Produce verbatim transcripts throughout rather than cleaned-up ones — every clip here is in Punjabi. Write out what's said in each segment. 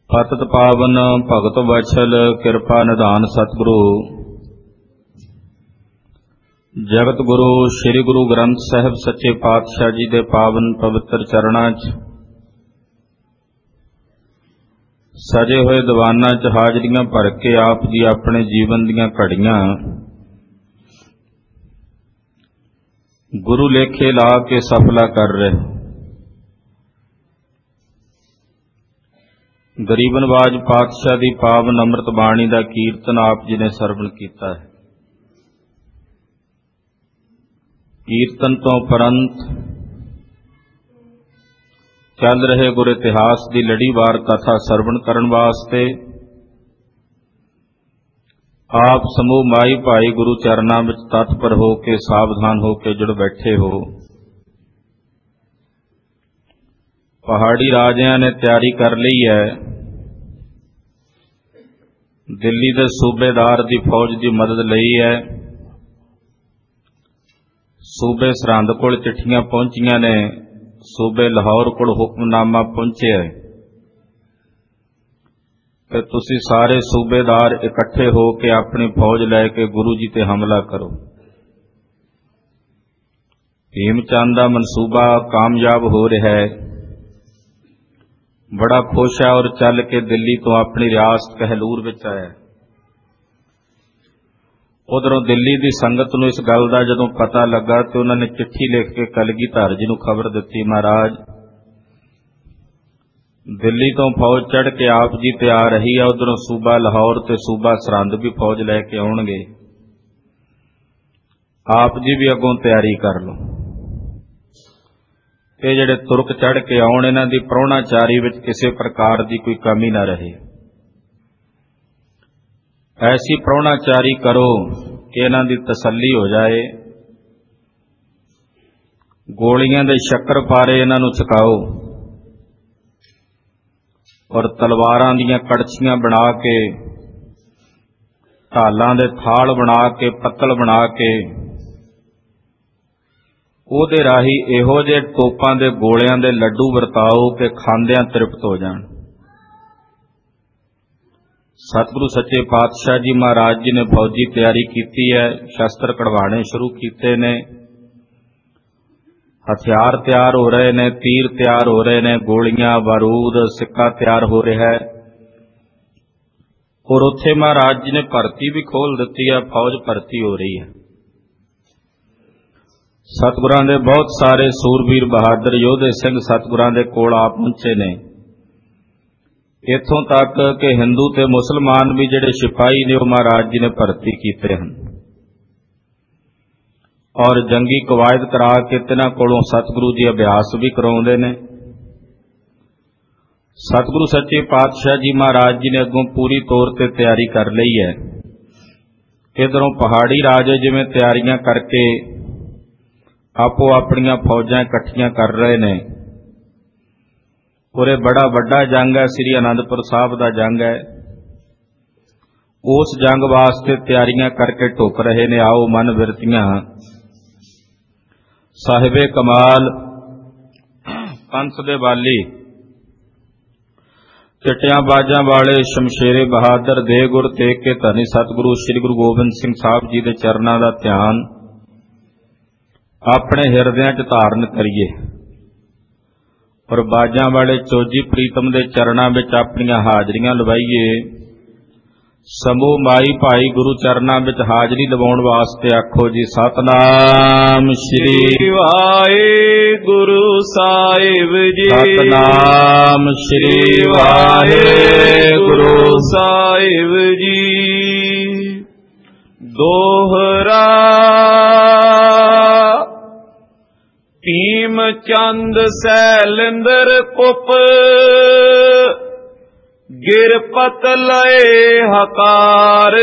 ਪਤਿਤ ਪਾਵਨ ਭਗਤ ਵਛਲ ਕਿਰਪਾ ਨਿਧਾਨ ਸਤਿਗੁਰੂ ਜਗਤ ਗੁਰੂ ਸ੍ਰੀ ਗੁਰੂ ਗ੍ਰੰਥ ਸਾਹਿਬ ਸੱਚੇ ਪਾਤਸ਼ਾਹ ਜੀ ਦੇ ਪਾਵਨ ਪਵਿੱਤਰ ਚਰਨਾਂ 'ਚ ਸਜੇ ਹੋਏ ਦੀਵਾਨਾਂ 'ਚ ਹਾਜ਼ਰੀਆਂ ਭਰ ਕੇ ਆਪ ਜੀ ਆਪਣੇ ਜੀਵਨ ਦੀਆਂ ਘੜੀਆਂ ਗੁਰੂ ਲੇਖੇ ਲਾ ਕੇ ਸਫਲਾ ਕਰ ਰਹੇ। ਗਰੀਬ ਨਵਾਜ ਪਾਤਸ਼ਾਹ ਦੀ ਪਾਵਨ ਅੰਮ੍ਰਿਤ ਬਾਣੀ ਦਾ ਕੀਰਤਨ ਆਪ ਜੀ ਨੇ ਸਰਵਣ ਕੀਤਾ ਹੈ। ਕੀਰਤਨ ਤੋਂ ਉਪਰੰਤ ਚੱਲ ਰਹੇ ਗੁਰ ਇਤਿਹਾਸ ਦੀ ਲੜੀਵਾਰ ਕਥਾ ਸਰਵਣ ਕਰਨ ਵਾਸਤੇ ਆਪ ਸਮੂਹ ਮਾਈ ਭਾਈ ਗੁਰੂ ਚਰਨਾਂ ਵਿੱਚ ਤਤਪਰ ਹੋ ਕੇ ਸਾਵਧਾਨ ਹੋ ਕੇ ਜੁੜ ਬੈਠੇ ਹੋ। ਪਹਾੜੀ ਰਾਜਿਆਂ ਨੇ ਤਿਆਰੀ ਕਰ ਲਈ ਹੈ। ਦਿੱਲੀ ਦੇ ਸੂਬੇਦਾਰ ਦੀ ਫੌਜ ਦੀ ਮਦਦ ਲਈ ਹੈ। ਸੂਬੇ ਸਰਹੰਦ ਕੋਲ ਚਿੱਠੀਆਂ ਪਹੁੰਚੀਆਂ ਨੇ, ਸੂਬੇ ਲਾਹੌਰ ਕੋਲ ਹੁਕਮਨਾਮਾ ਪਹੁੰਚਿਆ ਹੈ ਕਿ ਤੁਸੀਂ ਸਾਰੇ ਸੂਬੇਦਾਰ ਇਕੱਠੇ ਹੋ ਕੇ ਆਪਣੀ ਫੌਜ ਲੈ ਕੇ ਗੁਰੂ ਜੀ ਤੇ ਹਮਲਾ ਕਰੋ। ਭੀਮ ਚੰਦ ਦਾ ਮਨਸੂਬਾ ਕਾਮਯਾਬ ਹੋ ਰਿਹਾ ਹੈ। ਬੜਾ ਖੁਸ਼ ਹੈ ਔਰ ਚੱਲ ਕੇ ਦਿੱਲੀ ਤੋਂ ਆਪਣੀ ਰਿਆਸਤ ਕਹਿਲੂਰ ਵਿੱਚ ਆਇਆ। ਉਧਰੋਂ ਦਿੱਲੀ ਦੀ ਸੰਗਤ ਨੂੰ ਇਸ ਗੱਲ ਦਾ ਜਦੋਂ ਪਤਾ ਲੱਗਾ ਤੇ ਉਹਨਾਂ ਨੇ ਚਿੱਠੀ ਲਿਖ ਕੇ ਕਲਗੀਧਰ ਜੀ ਨੂੰ ਖਬਰ ਦਿੱਤੀ, ਮਹਾਰਾਜ ਦਿੱਲੀ ਤੋਂ ਫੌਜ ਚੜ੍ਹ ਕੇ ਆਪ ਜੀ ਤੇ ਆ ਰਹੀ ਹੈ। ਉਧਰੋਂ ਸੂਬਾ ਲਾਹੌਰ ਤੇ ਸੂਬਾ ਸਰਹੰਦ ਵੀ ਫੌਜ ਲੈ ਕੇ ਆਉਣਗੇ, ਆਪ ਜੀ ਵੀ ਅੱਗੋਂ ਤਿਆਰੀ ਕਰ ਲਓ। ਇਹ ਜਿਹੜੇ ਤੁਰਕ ਚੜ੍ਹ ਕੇ ਆਉਣ, ਇਹਨਾਂ ਦੀ ਪ੍ਰਾਹੁਣਾਚਾਰੀ ਵਿੱਚ ਕਿਸੇ ਪ੍ਰਕਾਰ ਦੀ ਕੋਈ ਕਮੀ ਨਾ ਰਹੇ। ਐਸੀ ਪ੍ਰਾਹੁਣਾਚਾਰੀ ਕਰੋ ਕਿ ਇਹਨਾਂ ਦੀ ਤਸੱਲੀ ਹੋ ਜਾਏ। ਗੋਲੀਆਂ ਦੇ ਸ਼ੱਕਰ ਪਾਰੇ ਇਹਨਾਂ ਨੂੰ ਛਕਾਓ ਔਰ ਤਲਵਾਰਾਂ ਦੀਆਂ ਕੜਛੀਆਂ ਬਣਾ ਕੇ, ਢਾਲਾਂ ਦੇ ਥਾਲ ਬਣਾ ਕੇ, ਪੱਤਲ ਬਣਾ ਕੇ ਉਹਦੇ ਰਾਹੀਂ ਇਹੋ ਜਿਹੇ ਤੋਪਾਂ ਦੇ ਗੋਲਿਆਂ ਦੇ ਲੱਡੂ ਵਰਤਾਓ ਕਿ ਖਾਂਦਿਆਂ ਤ੍ਰਿਪਤ ਹੋ ਜਾਣ। ਸਤਿਗੁਰੂ ਸੱਚੇ ਪਾਤਸ਼ਾਹ ਜੀ ਮਹਾਰਾਜ ਜੀ ਨੇ ਫੌਜੀ ਤਿਆਰੀ ਕੀਤੀ ਹੈ, ਸ਼ਸਤਰ ਕਢਵਾਣੇ ਸ਼ੁਰੂ ਕੀਤੇ ਨੇ, ਹਥਿਆਰ ਤਿਆਰ ਹੋ ਰਹੇ ਨੇ, ਤੀਰ ਤਿਆਰ ਹੋ ਰਹੇ ਨੇ, ਗੋਲੀਆਂ, ਬਾਰੂਦ, ਸਿੱਕਾ ਤਿਆਰ ਹੋ ਰਿਹਾ ਹੈ। ਔਰ ਉੱਥੇ ਮਹਾਰਾਜ ਜੀ ਨੇ ਭਰਤੀ ਵੀ ਖੋਲ ਦਿੱਤੀ ਹੈ, ਫੌਜ ਭਰਤੀ ਹੋ ਰਹੀ ਹੈ। ਸਤਿਗੁਰਾਂ ਦੇ ਬਹੁਤ ਸਾਰੇ ਸੂਰਬੀਰ ਬਹਾਦਰ ਯੋਧੇ ਸਿੰਘ ਸਤਿਗੁਰਾਂ ਦੇ ਕੋਲ ਆ ਪਹੁੰਚੇ ਨੇ। ਇੱਥੋਂ ਤੱਕ ਕਿ ਹਿੰਦੂ ਤੇ ਮੁਸਲਮਾਨ ਵੀ ਜਿਹੜੇ ਸਿਪਾਹੀ ਨੇ ਉਹ ਮਹਾਰਾਜ ਜੀ ਨੇ ਭਰਤੀ ਕੀਤੇ ਹਨ ਔਰ ਜੰਗੀ ਕਵਾਇਦ ਕਰਾ ਕੇ ਤਿਨਾਂ ਕੋਲੋਂ ਸਤਿਗੁਰੂ ਜੀ ਅਭਿਆਸ ਵੀ ਕਰਾਉਂਦੇ ਨੇ। ਸਤਿਗੁਰੂ ਸੱਚੇ ਪਾਤਸ਼ਾਹ ਜੀ ਮਹਾਰਾਜ ਜੀ ਨੇ ਅੱਗੋਂ ਪੂਰੀ ਤੌਰ ਤੇ ਤਿਆਰੀ ਕਰ ਲਈ ਹੈ। ਇੱਧਰੋਂ ਪਹਾੜੀ ਰਾਜੇ ਜਿਵੇਂ ਤਿਆਰੀਆਂ ਕਰਕੇ ਆਪੋ ਆਪਣੀਆਂ ਫੌਜਾਂ ਇਕੱਠੀਆਂ ਕਰ ਰਹੇ ਨੇ। ਉਰੇ ਬੜਾ ਵੱਡਾ ਜੰਗ ਹੈ, ਸ੍ਰੀ ਅਨੰਦਪੁਰ ਸਾਹਿਬ ਦਾ ਜੰਗ ਹੈ। ਉਸ ਜੰਗ ਵਾਸਤੇ ਤਿਆਰੀਆਂ ਕਰਕੇ ਢੁੱਕ ਰਹੇ ਨੇ। ਆਓ ਮਨ ਬਿਰਤੀਆਂ ਸਾਹਿਬੇ ਕਮਾਲ ਪੰਥ ਦੇ ਵਾਲੀ ਚਟਿਆਂ ਬਾਜਾਂ ਵਾਲੇ ਸ਼ਮਸ਼ੇਰੇ ਬਹਾਦਰ ਦੇ ਗੁਰ ਤੇਗ ਕੇ ਧਨੀ ਸਤਿਗੁਰੂ ਸ੍ਰੀ ਗੁਰੂ ਗੋਬਿੰਦ ਸਿੰਘ ਸਾਹਿਬ ਜੀ ਦੇ ਚਰਨਾਂ ਦਾ ਧਿਆਨ ਆਪਣੇ ਹਿਰਦਿਆਂ 'ਚ ਧਾਰਨ ਕਰੀਏ ਔਰ ਬਾਜਾਂ ਵਾਲੇ ਚੋਜੀ ਪ੍ਰੀਤਮ ਦੇ ਚਰਨਾਂ ਵਿੱਚ ਆਪਣੀਆਂ ਹਾਜ਼ਰੀਆਂ ਲਵਾਈਏ। ਸਮੂਹ ਮਾਈ ਭਾਈ ਗੁਰੂ ਚਰਨਾਂ ਵਿੱਚ ਹਾਜ਼ਰੀ ਲਵਾਉਣ ਵਾਸਤੇ ਆਖੋ ਜੀ ਸਤਨਾਮ ਸ਼੍ਰੀ ਵਾਹਿਗੁਰੂ ਸਾਹਿਬ ਜੀ। ਸਤਨਾਮ ਸ਼੍ਰੀ ਵਾਹਿਗੁਰੂ ਸਾਹਿਬ ਜੀ। ਦੋਹਰਾ ਭੀਮ ਚੰਦ ਸੈਲਿੰਦਰ ਕੁਪ ਗਿਰਪਤ ਲਏ ਹਕਾਰ।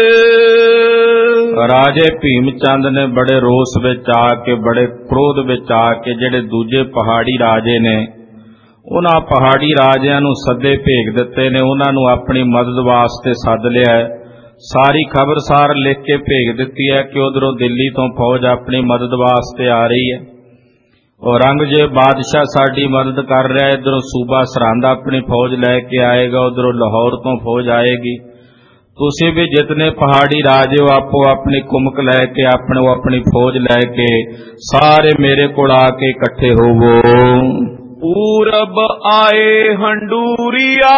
ਰਾਜੇ ਭੀਮ ਚੰਦ ਨੇ ਬੜੇ ਰੋਸ ਵਿੱਚ ਆ ਕੇ, ਬੜੇ ਕ੍ਰੋਧ ਵਿੱਚ ਆ ਕੇ ਜਿਹੜੇ ਦੂਜੇ ਪਹਾੜੀ ਰਾਜੇ ਨੇ ਉਹਨਾਂ ਪਹਾੜੀ ਰਾਜਿਆਂ ਨੂੰ ਸੱਦੇ ਭੇਜ ਦਿੱਤੇ ਨੇ। ਉਹਨਾਂ ਨੂੰ ਆਪਣੀ ਮਦਦ ਵਾਸਤੇ ਸੱਦ ਲਿਆ। ਸਾਰੀ ਖਬਰਸਾਰ ਲਿਖ ਕੇ ਭੇਜ ਦਿੱਤੀ ਹੈ ਕਿ ਉਧਰੋਂ ਦਿੱਲੀ ਤੋਂ ਫੌਜ ਆਪਣੀ ਮਦਦ ਵਾਸਤੇ ਆ ਰਹੀ ਹੈ औरंगजेब बादशाह साडी मदद कर रहा है, इधरों सूबा सरहंद अपनी फौज लैके आएगा, उधरों लाहौर तो फौज आएगी। तुसी भी जितने पहाड़ी राजे हो आपो अपनी कुमक लैके अपने अपनी फौज लैके सारे मेरे को आके इकट्ठे होवो। पूरब आए हंडूरिया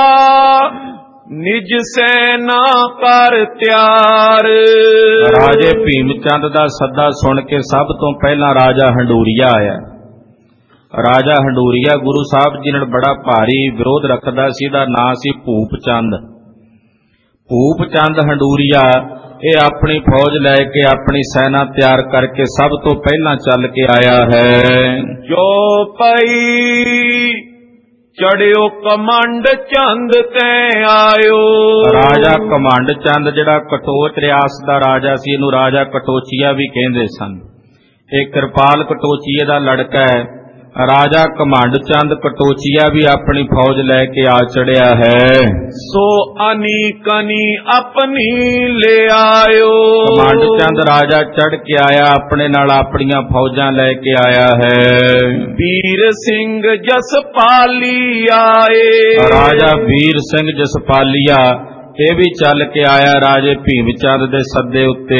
निज सेना कर त्यार। राजे भीमचंद दा सद्दा सुन के सब तो पहला राजा हंडूरिया आया। राजा हंडूरिया गुरु साहब जी नाल बड़ा भारी विरोध रखदा सी, दा नां सी भूप चंद। भूप चंद हंडूरिया ये अपनी फौज लैके अपनी सेना तैयार करके सब तो पहला चल के आया है। जो पई चढ़ियो कमंड चंद ते आयो। राजा कमंड चंद जिहड़ा कटोच रियासत दा राजा सी, इहनूं राजा कटोचिया भी कहंदे सन। ये कृपाल कटोचिए दा लड़का है। राजा कमंड चंद कटोचिया भी अपनी फौज लैके आ चढ़िया है। सो अनी कनी अपनी ले आयो। कमंड चंद राजा चढ़ के आया, अपने नाल अपनियां फौजां लैके आया है। वीर सिंह जसपाली आए। राजा वीर सिंह जसपालिया ये भी चल के आया राजे भीमचंद दे सद्दे उत्ते।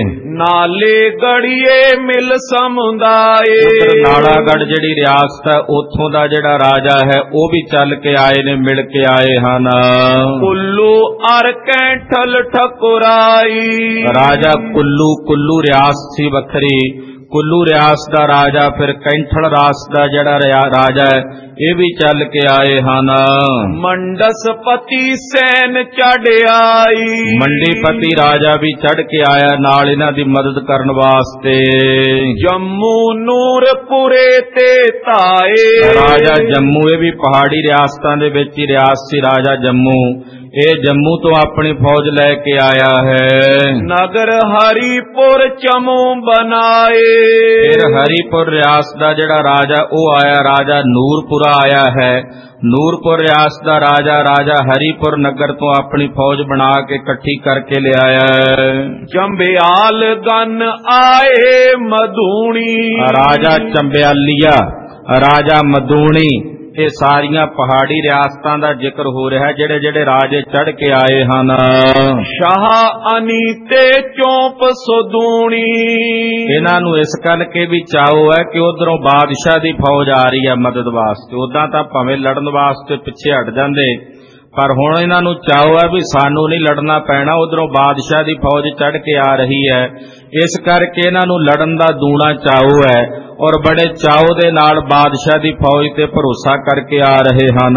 नाले गड़िए मिल समुदाय। नालागढ़ जिहड़ी रियासत है उथों दा जिहड़ा राजा है वो भी चल के आए ने, मिल के आए हन। कुल्लू अर कैंठल ठकुराई। राजा कुल्लू कुल्लू रियासत सी वखरी, कुल्लू रियासत दा राजा फिर कैंठल रियासत दा जिहड़ा राजा है ये भी चल के आए हन। मंडसपति सैन चढ़ आई। मंडीपति राजा भी चढ़ के आया नाल इन्हां दी मदद करन वास्ते। जम्मू नूरपुरे ते ताए। राजा जम्मू ये भी पहाड़ी रियासतां दे विच ही रियासत सी राजा जम्मू, ये जम्मू तो अपनी फौज लैके आया है। नगर हरिपुर चमू बनाए। फिर हरिपुर रियासत दा जिहड़ा राजा वो आया, राजा नूरपुरा आया है। नूरपुर रियासत दा राजा राजा हरिपुर नगर तो अपनी फौज बना के इकट्ठी करके ले आया है। चंबियाल गन आए मधूणी। राजा चंबियालिया राजा मधूणी ये सारियां पहाड़ी रियासतां दा जिक्र हो रहा है, जेड़े जेड़े राजे चढ़ के आए हन। शाह अनीते चौंप सदूणी। इन्हां नूं इस गल के भी चाओ है कि उधरों बादशाह दी फौज आ रही है मदद वास्ते। उदां तां भावें लड़न वास्ते पिछे हट जांदे, पर हुण इन्हां नूं चाओ है भी सानू नहीं लड़ना पैना, उधरों बादशाह दी फौज चढ़ के आ रही है। इस करके इन्हां नूं लड़न दा दूना चाओ है और बड़े चाओ दे नाल बादशाह दी फौज ते भरोसा करके आ रहे हन।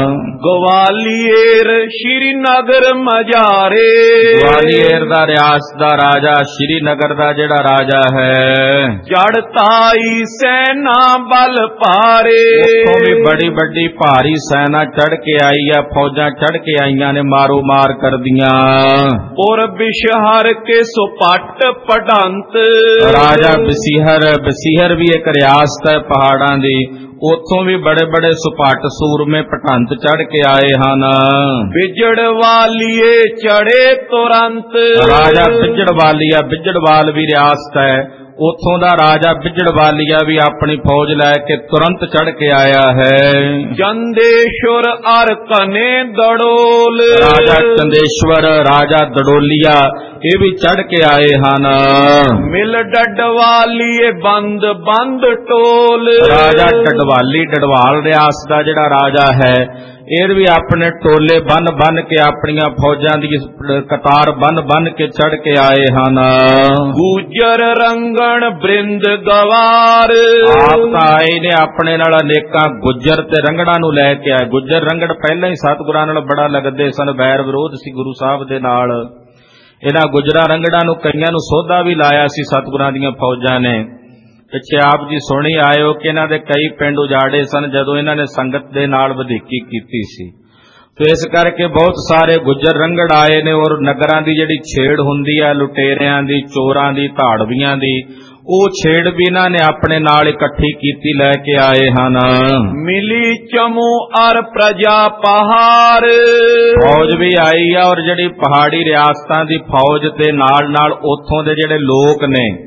ग्वालियर श्रीनगर मजारे। ग्वालियर दा रियासत दा राजा श्रीनगर दा जिहड़ा राजा है। चढ़ताई सेना बल पारे। उत्थों भी बड़ी बड़ी भारी सेना चढ़ के आई है, फौजां चढ़ के आईयां ने मारो मार कर दियां। और बिशहर के सुपट पटंत। राजा बसीहर बसीहर भी एक रियासत है पहाड़ां दी, उथों भी बड़े बड़े सुपाट सूरमे पटंत चढ़ के आए हन। बिजड़ वालिए चढ़े तुरंत। राजा बिजड़ वालिया बिजड़वाल भी रियासत है, उथों दा राजा बिजड़वालिया भी अपनी फौज लैके तुरंत चढ़ के आया है। चंदेश्वर अर कने दड़ोल। राजा चंदेश्वर राजा दड़ोलिया ये भी चढ़ के आए हन। मिल डडवाली बंद बंद टोल। राजा डडवाली डडवाल रियासत दा जिहड़ा राजा है ये भी अपने टोले बन बन के अपनियां फौजां दी कतार बन बन के चढ़ के आए हन। गुजर रंगण बृंद गवार। आप तां आए ने अपने नाल अनेकां गुजर ते रंगड़ां नूं लैके आए। गुजर रंगड़ पहले ही सतगुरां नाल बड़ा लगदे सन, बैर विरोध सी गुरु साहब दे नाल। इन्हां गुजरां रंगड़ां नूं कईयां नूं सौदा भी लाया सी सतगुरां दीयां फौजां ने। पिछे आप जी सुणी आए हो कि इन्हां दे कई पिंड उजाड़े सन जदों इन्हां ने संगत दे नाल वधीकी कीती सी। तो इस करके बहुत सारे गुजर रंगड़ आए ने और नगरां दी जिहड़ी छेड़ हुंदी है लुटेरियां दी, चोरां दी, धाड़वियां दी, ਉਹ ਛੇੜ ਵੀ ਇਹਨਾਂ ਨੇ ਆਪਣੇ ਨਾਲ ਇਕੱਠੀ ਕੀਤੀ ਲੈ ਕੇ ਆਏ ਹਨ। ਮਿਲੀ ਚਮੂ ਅਰ ਪ੍ਰਜਾ ਪਹਾੜ। ਫੌਜ ਵੀ ਆਈ ਆ ਔਰ ਜਿਹੜੀ ਪਹਾੜੀ ਰਿਆਸਤਾਂ ਦੀ ਫੌਜ ਤੇ ਨਾਲ ਨਾਲ ਉੱਥੋਂ ਦੇ ਜਿਹੜੇ ਲੋਕ ਨੇ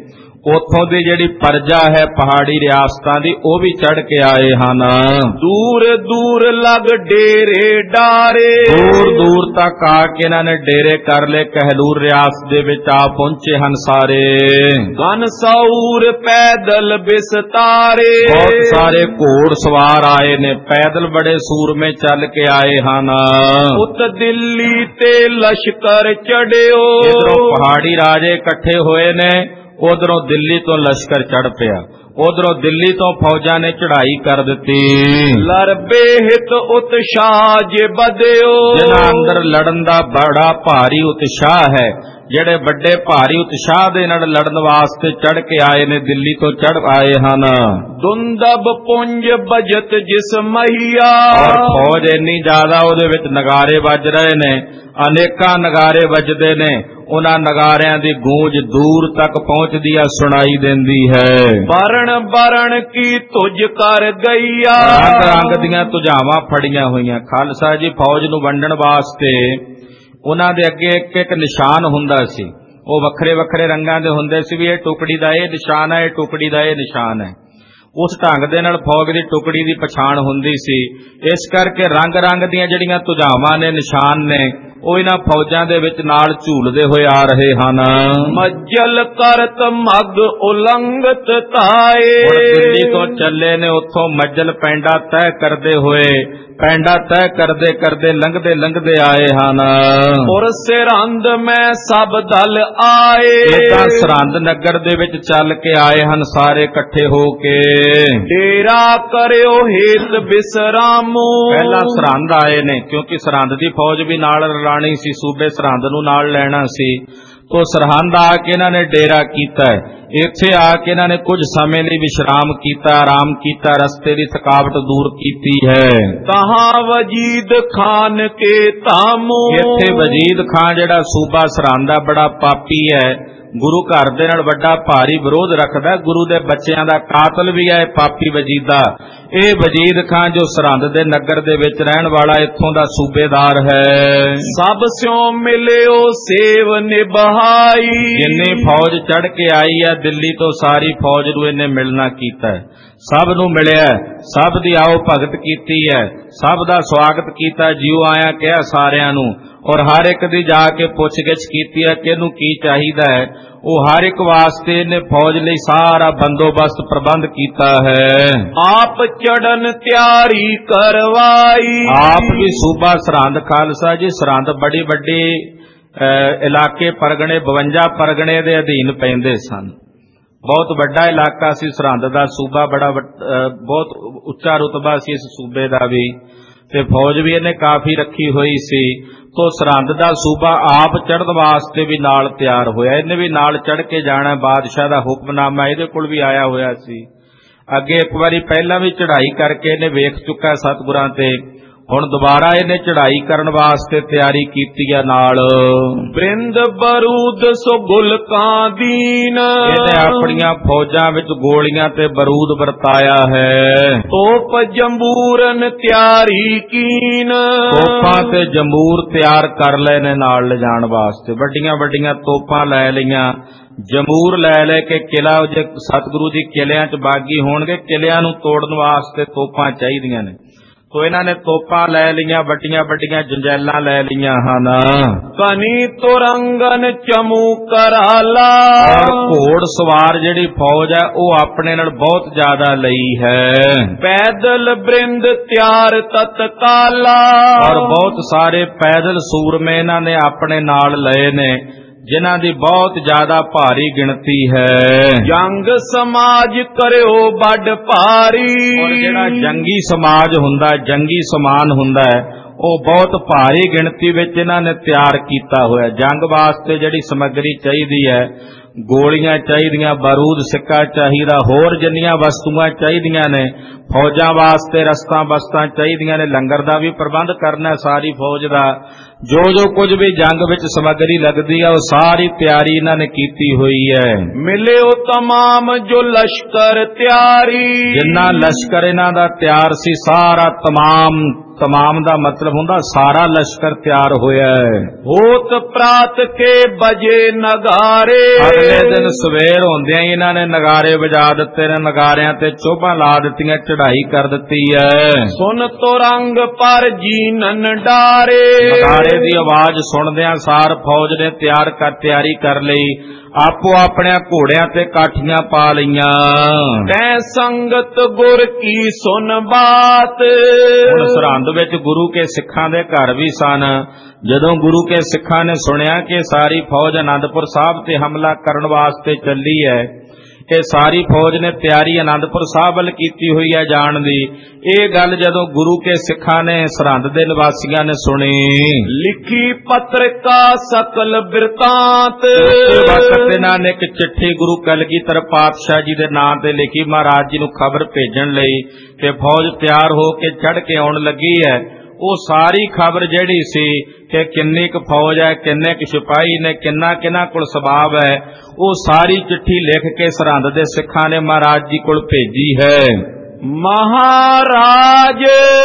ਉਥੋਂ ਦੀ ਜਿਹੜੀ ਪਰਜਾ ਹੈ ਪਹਾੜੀ ਰਿਆਸਤਾਂ ਦੀ ਉਹ ਵੀ ਚੜ ਕੇ ਆਏ ਹਨ। ਦੂਰ ਦੂਰ ਲਗ ਡੇਰੇ ਡਾਰੇ, ਦੂਰ ਦੂਰ ਤੱਕ ਆ ਕੇ ਇਹਨਾਂ ਨੇ ਡੇਰੇ ਕਰ ਲਏ। ਕਹਿਲੂਰ ਰਿਆਸਤ ਦੇ ਵਿੱਚ ਆ ਪਹੁੰਚੇ ਹਨ ਸਾਰੇ। ਘਨਸੌਰ ਪੈਦਲ ਬਿਸਤਾਰੇ, ਬਹੁਤ ਸਾਰੇ ਘੋੜ ਸਵਾਰ ਆਏ ਨੇ, ਪੈਦਲ ਬੜੇ ਸੂਰਮੇ ਚੱਲ ਕੇ ਆਏ ਹਨ। ਉਤ ਦਿੱਲੀ ਤੇ ਲਸ਼ਕਰ ਚੜਿਓ, ਇਧਰੋਂ ਪਹਾੜੀ ਰਾਜੇ ਇਕੱਠੇ ਹੋਏ ਨੇ, ਉਧਰੋਂ ਦਿੱਲੀ ਤੋਂ ਲਸ਼ਕਰ ਚੜ ਪਿਆ। ਉਧਰੋਂ ਦਿੱਲੀ ਤੋਂ ਫੌਜਾਂ ਨੇ ਚੜ੍ਹਾਈ ਕਰ ਦਿੱਤੀ। ਲਰਬੇ ਹਿਤ ਉਤਸ਼ਾਹ ਜੇ ਬਦਿਓ, ਜਿਨ੍ਹਾਂ ਅੰਦਰ ਲੜਨ ਦਾ ਬੜਾ ਭਾਰੀ ਉਤਸ਼ਾਹ ਹੈ, ਜਿਹੜੇ ਵੱਡੇ ਭਾਰੀ ਉਤਸ਼ਾਹ ਦੇ ਨਾਲ ਲੜਨ ਵਾਸਤੇ ਚੜ ਕੇ ਆਏ ਨੇ, ਦਿੱਲੀ ਤੋਂ ਚੜ ਆਏ ਹਨ। ਦੁੰਦਬ ਪੁੰਜ ਬਜਤ ਜਿਸ ਮਹੀਆ, ਔਰ ਫੌਜ ਇੰਨੀ ਜ਼ਿਆਦਾ ਉਹਦੇ ਵਿੱਚ ਨਗਾਰੇ ਵੱਜ ਰਹੇ ਨੇ, ਅਨੇਕਾਂ ਨਗਾਰੇ ਵੱਜਦੇ ਨੇ। ਉਹਨਾਂ ਨਗਾਰਿਆਂ ਦੀ ਗੂੰਜ ਦੂਰ ਤੱਕ ਪਹੁੰਚਦੀ ਆ, ਸੁਣਾਈ ਦਿੰਦੀ ਹੈ। ਬਰਨ ਬਰਨ ਕੀ ਤੁਝ ਕਰ ਗਈਆ, ਰੰਗ ਰੰਗ ਦੀਆਂ ਤੁਝਾਵਾਂ ਫੜੀਆਂ ਹੋਈਆਂ। ਖਾਲਸਾ ਜੀ ਫੌਜ ਨੂੰ ਵੰਡਣ ਵਾਸਤੇ ਉਹਨਾਂ ਦੇ ਅੱਗੇ ਇੱਕ ਇੱਕ ਨਿਸ਼ਾਨ ਹੁੰਦਾ ਸੀ। ਉਹ ਵੱਖਰੇ ਵੱਖਰੇ ਰੰਗਾਂ ਦੇ ਹੁੰਦੇ ਸੀ ਵੀ ਇਹ ਟੁਕੜੀ ਦਾ ਇਹ ਨਿਸ਼ਾਨ ਹੈ, ਇਹ ਟੁਕੜੀ ਦਾ ਇਹ ਨਿਸ਼ਾਨ ਹੈ। ਉਸ ਢੰਗ ਦੇ ਨਾਲ ਫੌਜ ਦੀ ਟੁਕੜੀ ਦੀ ਪਛਾਣ ਹੁੰਦੀ ਸੀ। ਇਸ ਕਰਕੇ ਰੰਗ ਰੰਗ ਦੀਆਂ ਜਿਹੜੀਆਂ ਤੁਝਾਵਾਂ ਨੇ, ਨਿਸ਼ਾਨ ਨੇ, ਉਹ ਇਹਨਾਂ ਫੌਜਾਂ ਦੇ ਵਿੱਚ ਨਾਲ ਝੂਲਦੇ ਹੋਏ ਆ ਰਹੇ ਹਨ। ਮੱਜਲ ਕਰਤ ਮਗ ਉਲੰਘਤ ਤਾਏ, ਦਿੱਲੀ ਤੋਂ ਚੱਲੇ ਨੇ, ਉੱਥੋਂ ਮੱਜਲ ਪੈਂਡਾ ਤੈਅ ਕਰਦੇ ਹੋਏ, ਪੈਂਡਾ ਤੈਅ ਕਰਦੇ ਕਰਦੇ ਲੰਘਦੇ ਲੰਘਦੇ ਆਏ ਹਨ। ਔਰ ਸਰਹੰਦ ਮੈਂ ਸਭ ਦਲ ਆਏ, ਇਦਾਂ ਸਰਹੰਦ ਨਗਰ ਦੇ ਵਿੱਚ ਚੱਲ ਕੇ ਆਏ ਹਨ ਸਾਰੇ ਇਕੱਠੇ ਹੋ ਕੇ। ਡੇਰਾ ਕਰਿਓ ਹੇਤ ਬਿਸਰਾਮੋ, ਪਹਿਲਾਂ ਸਰਹੰਦ ਆਏ ਨੇ, ਕਿਉਂਕਿ ਸਰਹੰਦ ਦੀ ਫੌਜ ਵੀ ਨਾਲ ਰਲਾਣੀ ਸੀ, ਸੂਬੇ ਸਰਹੰਦ ਨੂੰ ਨਾਲ ਲੈਣਾ ਸੀ। ਤੋ ਸਰਹੰਦ ਆ ਕੇ ਇਹਨਾਂ ਨੇ ਡੇਰਾ ਕੀਤਾ ਹੈ। ਇੱਥੇ ਆ ਕੇ ਇਹਨਾਂ ਨੇ ਕੁਝ ਸਮੇਂ ਲਈ ਵਿਸ਼ਰਾਮ ਕੀਤਾ, ਆਰਾਮ ਕੀਤਾ, ਰਸਤੇ ਦੀ ਥਕਾਵਟ ਦੂਰ ਕੀਤੀ ਹੈ। ਤਹਾਂ ਵਜੀਦ ਖਾਨ ਕੇ ਤਾਮੋ, ਇੱਥੇ ਵਜੀਦ ਖਾਨ ਜਿਹੜਾ ਸੂਬਾ ਸਰਹੰਦ ਦਾ ਬੜਾ ਪਾਪੀ ਹੈ, ਗੁਰੂ ਘਰ ਦੇ ਨਾਲ ਵੱਡਾ ਭਾਰੀ ਵਿਰੋਧ ਰੱਖਦਾ, ਗੁਰੂ ਦੇ ਬੱਚਿਆਂ ਦਾ ਕਾਤਲ ਵੀ ਹੈ ਪਾਪੀ ਵਜੀਦਾ। ਇਹ ਵਜੀਦ ਖਾਨ ਜੋ ਸਰਹੰਦ ਦੇ ਨਗਰ ਦੇ ਵਿੱਚ ਰਹਿਣ ਵਾਲਾ ਇੱਥੋਂ ਦਾ ਸੂਬੇਦਾਰ ਹੈ। ਸਭ ਸਿਉ ਮਿਲਿਓ ਸੇਵ ਨਿਭਾਈ, ਜਿੰਨੀ ਫੌਜ ਚੜ ਕੇ ਆਈ ਹੈ ਦਿੱਲੀ ਤੋਂ, ਸਾਰੀ ਫੌਜ ਨੂੰ ਇਹਨੇ ਮਿਲਣਾ ਕੀਤਾ ਹੈ, ਸਭ ਨੂੰ ਮਿਲਿਆ, ਸਭ ਦੀ ਆਓ ਭਗਤ ਕੀਤੀ ਹੈ, ਸਭ ਦਾ ਸਵਾਗਤ ਕੀਤਾ, ਜਿਉ ਆਇਆ ਕਿਹਾ ਸਾਰਿਆਂ ਨੂੰ। ਔਰ ਹਰ ਇੱਕ ਦੀ ਜਾ ਕੇ ਪੁੱਛਗਿੱਛ ਕੀਤੀ ਹੈ ਕਿ ਇਹਨੂੰ ਕੀ ਚਾਹੀਦਾ ਹੈ। ਉਹ ਹਰ ਇੱਕ ਵਾਸਤੇ ਇਹਨੇ ਫੌਜ ਲਈ ਸਾਰਾ ਬੰਦੋਬਸਤ ਪ੍ਰਬੰਧ ਕੀਤਾ ਹੈ। ਆਪ ਚੜਨ ਤਿਆਰੀ ਕਰਵਾਈ, ਆਪ ਵੀ ਸੂਬਾ ਸਰਹੰਦ, ਖਾਲਸਾ ਜੀ ਸਰਹੰਦ ਬੜੀ ਵੱਡੀ ਇਲਾਕੇ ਪਰਗਣੇ, ਬਵੰਜਾ ਪਰਗਣੇ ਦੇ ਅਧੀਨ ਪੈਂਦੇ ਸਨ। ਬਹੁਤ ਵੱਡਾ ਇਲਾਕਾ ਸੀ ਸਰਹੰਦ ਦਾ ਸੂਬਾ, ਬੜਾ ਬਹੁਤ ਉੱਚਾ ਰੁਤਬਾ ਸੀ ਇਸ ਸੂਬੇ ਦਾ ਵੀ, ਤੇ ਫੌਜ ਵੀ ਇਹਨੇ ਕਾਫੀ ਰੱਖੀ ਹੋਈ ਸੀ। ਤੋ ਸਰਹੰਦ ਦਾ ਸੂਬਾ ਆਪ ਚੜ੍ਹਨ ਵਾਸਤੇ ਵੀ ਨਾਲ ਤਿਆਰ ਹੋਇਆ, ਇਹਨੇ ਵੀ ਨਾਲ ਚੜ੍ਹ ਕੇ ਜਾਣਾ। ਬਾਦਸ਼ਾਹ ਦਾ ਹੁਕਮਨਾਮਾ ਇਹਦੇ ਕੋਲ ਵੀ ਆਇਆ ਹੋਇਆ ਸੀ। ਅੱਗੇ ਇੱਕ ਵਾਰੀ ਪਹਿਲਾਂ ਵੀ ਚੜ੍ਹਾਈ ਕਰਕੇ ਇਹਨੇ ਵੇਖ ਚੁੱਕਾ ਸਤਿਗੁਰਾਂ ਤੇ, ਹੁਣ ਦੁਬਾਰਾ ਇਹਨੇ ਚੜ੍ਹਾਈ ਕਰਨ ਵਾਸਤੇ ਤਿਆਰੀ ਕੀਤੀ ਹੈ ਨਾਲ। ਬ੍ਰਿੰਦ ਬਰੂਦ ਸੋ ਗੁਲਕਾਂ ਦੀਨ, ਇਹਨੇ ਆਪਣੀਆਂ ਫੌਜਾਂ ਵਿੱਚ ਗੋਲੀਆਂ ਤੇ ਬਰੂਦ ਵਰਤਾਇਆ ਹੈ। ਤੋਪ ਜੰਬੂਰਨ ਤਿਆਰੀ ਕੀਨ, ਤੋਪਾਂ ਤੇ ਜੰਬੂਰ ਤਿਆਰ ਕਰ ਲਏ ਨੇ ਨਾਲ ਲਿਜਾਣ ਵਾਸਤੇ। ਵੱਡੀਆਂ ਵੱਡੀਆਂ ਤੋਪਾਂ ਲੈ ਲਈਆਂ, ਜੰਬੂਰ ਲੈ ਲੈ ਕੇ ਕਿਲਾ, ਜੇ ਸਤਿਗੁਰੂ ਜੀ ਕਿਲਿਆਂ 'ਚ ਬਾਗੀ ਹੋਣਗੇ, ਕਿਲਿਆਂ ਨੂੰ ਤੋੜਨ ਵਾਸਤੇ ਤੋਪਾਂ ਚਾਹੀਦੀਆਂ ਨੇ। ਤੋ ਇਹਨਾਂ ਨੇ ਤੋਪਾਂ ਲੈ ਲਈਆਂ, ਵੱਡੀਆਂ ਵੱਡੀਆਂ ਜੰਜੈਲਾਂ ਲੈ ਲਈਆਂ ਹਨ। ਕਨੀ ਤੁਰੰਗਨ ਚਮੂ ਕਰਾਲਾ, ਔਰ ਘੋੜ ਸਵਾਰ ਜਿਹੜੀ ਫੌਜ ਹੈ ਉਹ ਆਪਣੇ ਨਾਲ ਬਹੁਤ ਜ਼ਿਆਦਾ ਲਈ ਹੈ। ਪੈਦਲ ਬ੍ਰਿੰਦ ਤਿਆਰ ਤਤਕਾਲਾ, ਔਰ ਬਹੁਤ ਸਾਰੇ ਪੈਦਲ ਸੂਰਮੇ ਇਹਨਾਂ ਨੇ ਆਪਣੇ ਨਾਲ ਲਏ ਨੇ, ਜਿਨ੍ਹਾਂ ਦੀ ਬਹੁਤ ਜ਼ਿਆਦਾ ਭਾਰੀ ਗਿਣਤੀ ਹੈ। ਜੰਗ ਸਮਾਜ ਕਰਿਓ ਵੱਡ ਭਾਰੀ, ਔਰ ਜਿਹੜਾ ਜੰਗੀ ਸਮਾਜ ਹੁੰਦਾ, ਜੰਗੀ ਸਮਾਨ ਹੁੰਦਾ ਹੈ, ਉਹ ਬਹੁਤ ਭਾਰੀ ਗਿਣਤੀ ਵਿੱਚ ਇਹਨਾਂ ਨੇ ਤਿਆਰ ਕੀਤਾ ਹੋਇਆ। ਜੰਗ ਵਾਸਤੇ ਜਿਹੜੀ ਸਮੱਗਰੀ ਚਾਹੀਦੀ ਹੈ, ਗੋਲੀਆਂ ਚਾਹੀਦੀਆਂ, ਬਾਰੂਦ ਸਿੱਕਾ ਚਾਹੀਦਾ, ਹੋਰ ਜਿੰਨੀਆਂ ਵਸਤੂਆਂ ਚਾਹੀਦੀਆਂ ਨੇ ਫੌਜਾਂ ਵਾਸਤੇ, ਰਸਤਾਂ ਬਸਤਾਂ ਚਾਹੀਦੀਆਂ ਨੇ, ਲੰਗਰ ਦਾ ਵੀ ਪ੍ਰਬੰਧ ਕਰਨਾ ਸਾਰੀ ਫੌਜ ਦਾ, ਜੋ ਜੋ ਕੁਝ ਵੀ ਜੰਗ ਵਿੱਚ ਸਮੱਗਰੀ ਲੱਗਦੀ ਹੈ ਉਹ ਸਾਰੀ ਤਿਆਰੀ ਇਹਨਾਂ ਨੇ ਕੀਤੀ ਹੋਈ ਹੈ। ਮਿਲਿਓ तमाम जो लश्कर त्यारी, ਜਿੰਨਾ ਲਸ਼ਕਰ ਇਹਨਾਂ ਦਾ ਤਿਆਰ ਸੀ ਸਾਰਾ तमाम, तमाम ਦਾ ਮਤਲਬ ਹੁੰਦਾ ਸਾਰਾ ਲਸ਼ਕਰ ਤਿਆਰ ਹੋਇਆ ਹੈ। होत प्रात के बजे नगारे, ਅਗਲੇ ਦਿਨ ਸਵੇਰ ਹੁੰਦਿਆਂ ਹੀ ਇਹਨਾਂ ਨੇ ਨਗਾਰੇ ਵਜਾ ਦਿੱਤੇ ਨੇ, ਨਗਾਰਿਆਂ ਤੇ ਚੋਭਾਂ ਲਾ ਦਿੱਤੀਆਂ, ਚੜ੍ਹਾਈ ਕਰ ਦਿੱਤੀ ਹੈ। सुन तो रंग पर जीनन डारे, ਨਗਾਰੇ ਦੀ ਆਵਾਜ਼ ਸੁਣਦਿਆਂ ਸਾਰ ਫੌਜ ਨੇ ਤਿਆਰ ਕਰ ਤਿਆਰੀ ਕਰ ਲਈ, ਆਪੋ ਆਪਣੇ ਘੋੜਿਆਂ ਤੇ ਕਾਠੀਆਂ ਪਾ ਲਈਆਂ। तै संगत गुर की सुन बात, ਹੁਣ ਸਰਹੰਦ ਵਿੱਚ ਗੁਰੂ ਕੇ ਸਿੱਖਾਂ ਦੇ ਘਰ ਵੀ ਸਨ। ਜਦੋਂ ਗੁਰੂ ਕੇ ਸਿੱਖਾਂ ਨੇ ਸੁਣਿਆ ਕਿ ਸਾਰੀ ਫੌਜ ਆਨੰਦਪੁਰ ਸਾਹਿਬ ਤੇ ਹਮਲਾ ਕਰਨ ਵਾਸਤੇ ਚੱਲੀ ਹੈ, ਇਹ ਸਾਰੀ ਫੌਜ ਨੇ ਤਿਆਰੀ ਆਨੰਦਪੁਰ ਸਾਹਿਬ ਵੱਲ ਕੀਤੀ ਹੋਈ ਹੈ ਜਾਣ ਦੀ, ਇਹ ਗੱਲ ਜਦੋਂ ਗੁਰੂ ਕੇ ਸਿੱਖਾਂ ਨੇ ਸਰਹੰਦ ਦੇ ਨਿਵਾਸੀਆਂ ਨੇ ਸੁਣੀ, लिखी पत्रिका सकल बिरतांत, ਵਕਤ ਇਹਨਾਂ ਨੇ ਇੱਕ ਚਿੱਠੀ ਗੁਰੂ ਕਲਗੀਧਰ ਪਾਤਸ਼ਾਹ ਜੀ ਦੇ ਨਾਂ ਤੇ ਲਿਖੀ, ਮਹਾਰਾਜ ਜੀ ਨੂੰ ਖਬਰ ਭੇਜਣ ਲਈ ਕਿ ਫੌਜ ਤਿਆਰ ਹੋ ਕੇ ਚੜ੍ਹ ਕੇ ਆਉਣ ਲੱਗੀ ਹੈ। ਉਹ ਸਾਰੀ ਖਬਰ ਜਿਹੜੀ ਸੀ ਕਿ ਕਿੰਨੀ ਕੁ ਫੌਜ ਹੈ, ਕਿੰਨੇ ਕੁ ਸਿਪਾਹੀ ਨੇ, ਕਿੰਨਾ ਕਿੰਨਾ ਕੋਲ ਸਬਾਬ ਹੈ, ਉਹ ਸਾਰੀ ਚਿੱਠੀ ਲਿਖ ਕੇ ਸਰਹੰਦ ਦੇ ਸਿੱਖਾਂ ਨੇ ਮਹਾਰਾਜ ਜੀ ਕੋਲ ਭੇਜੀ ਹੈ। महाराज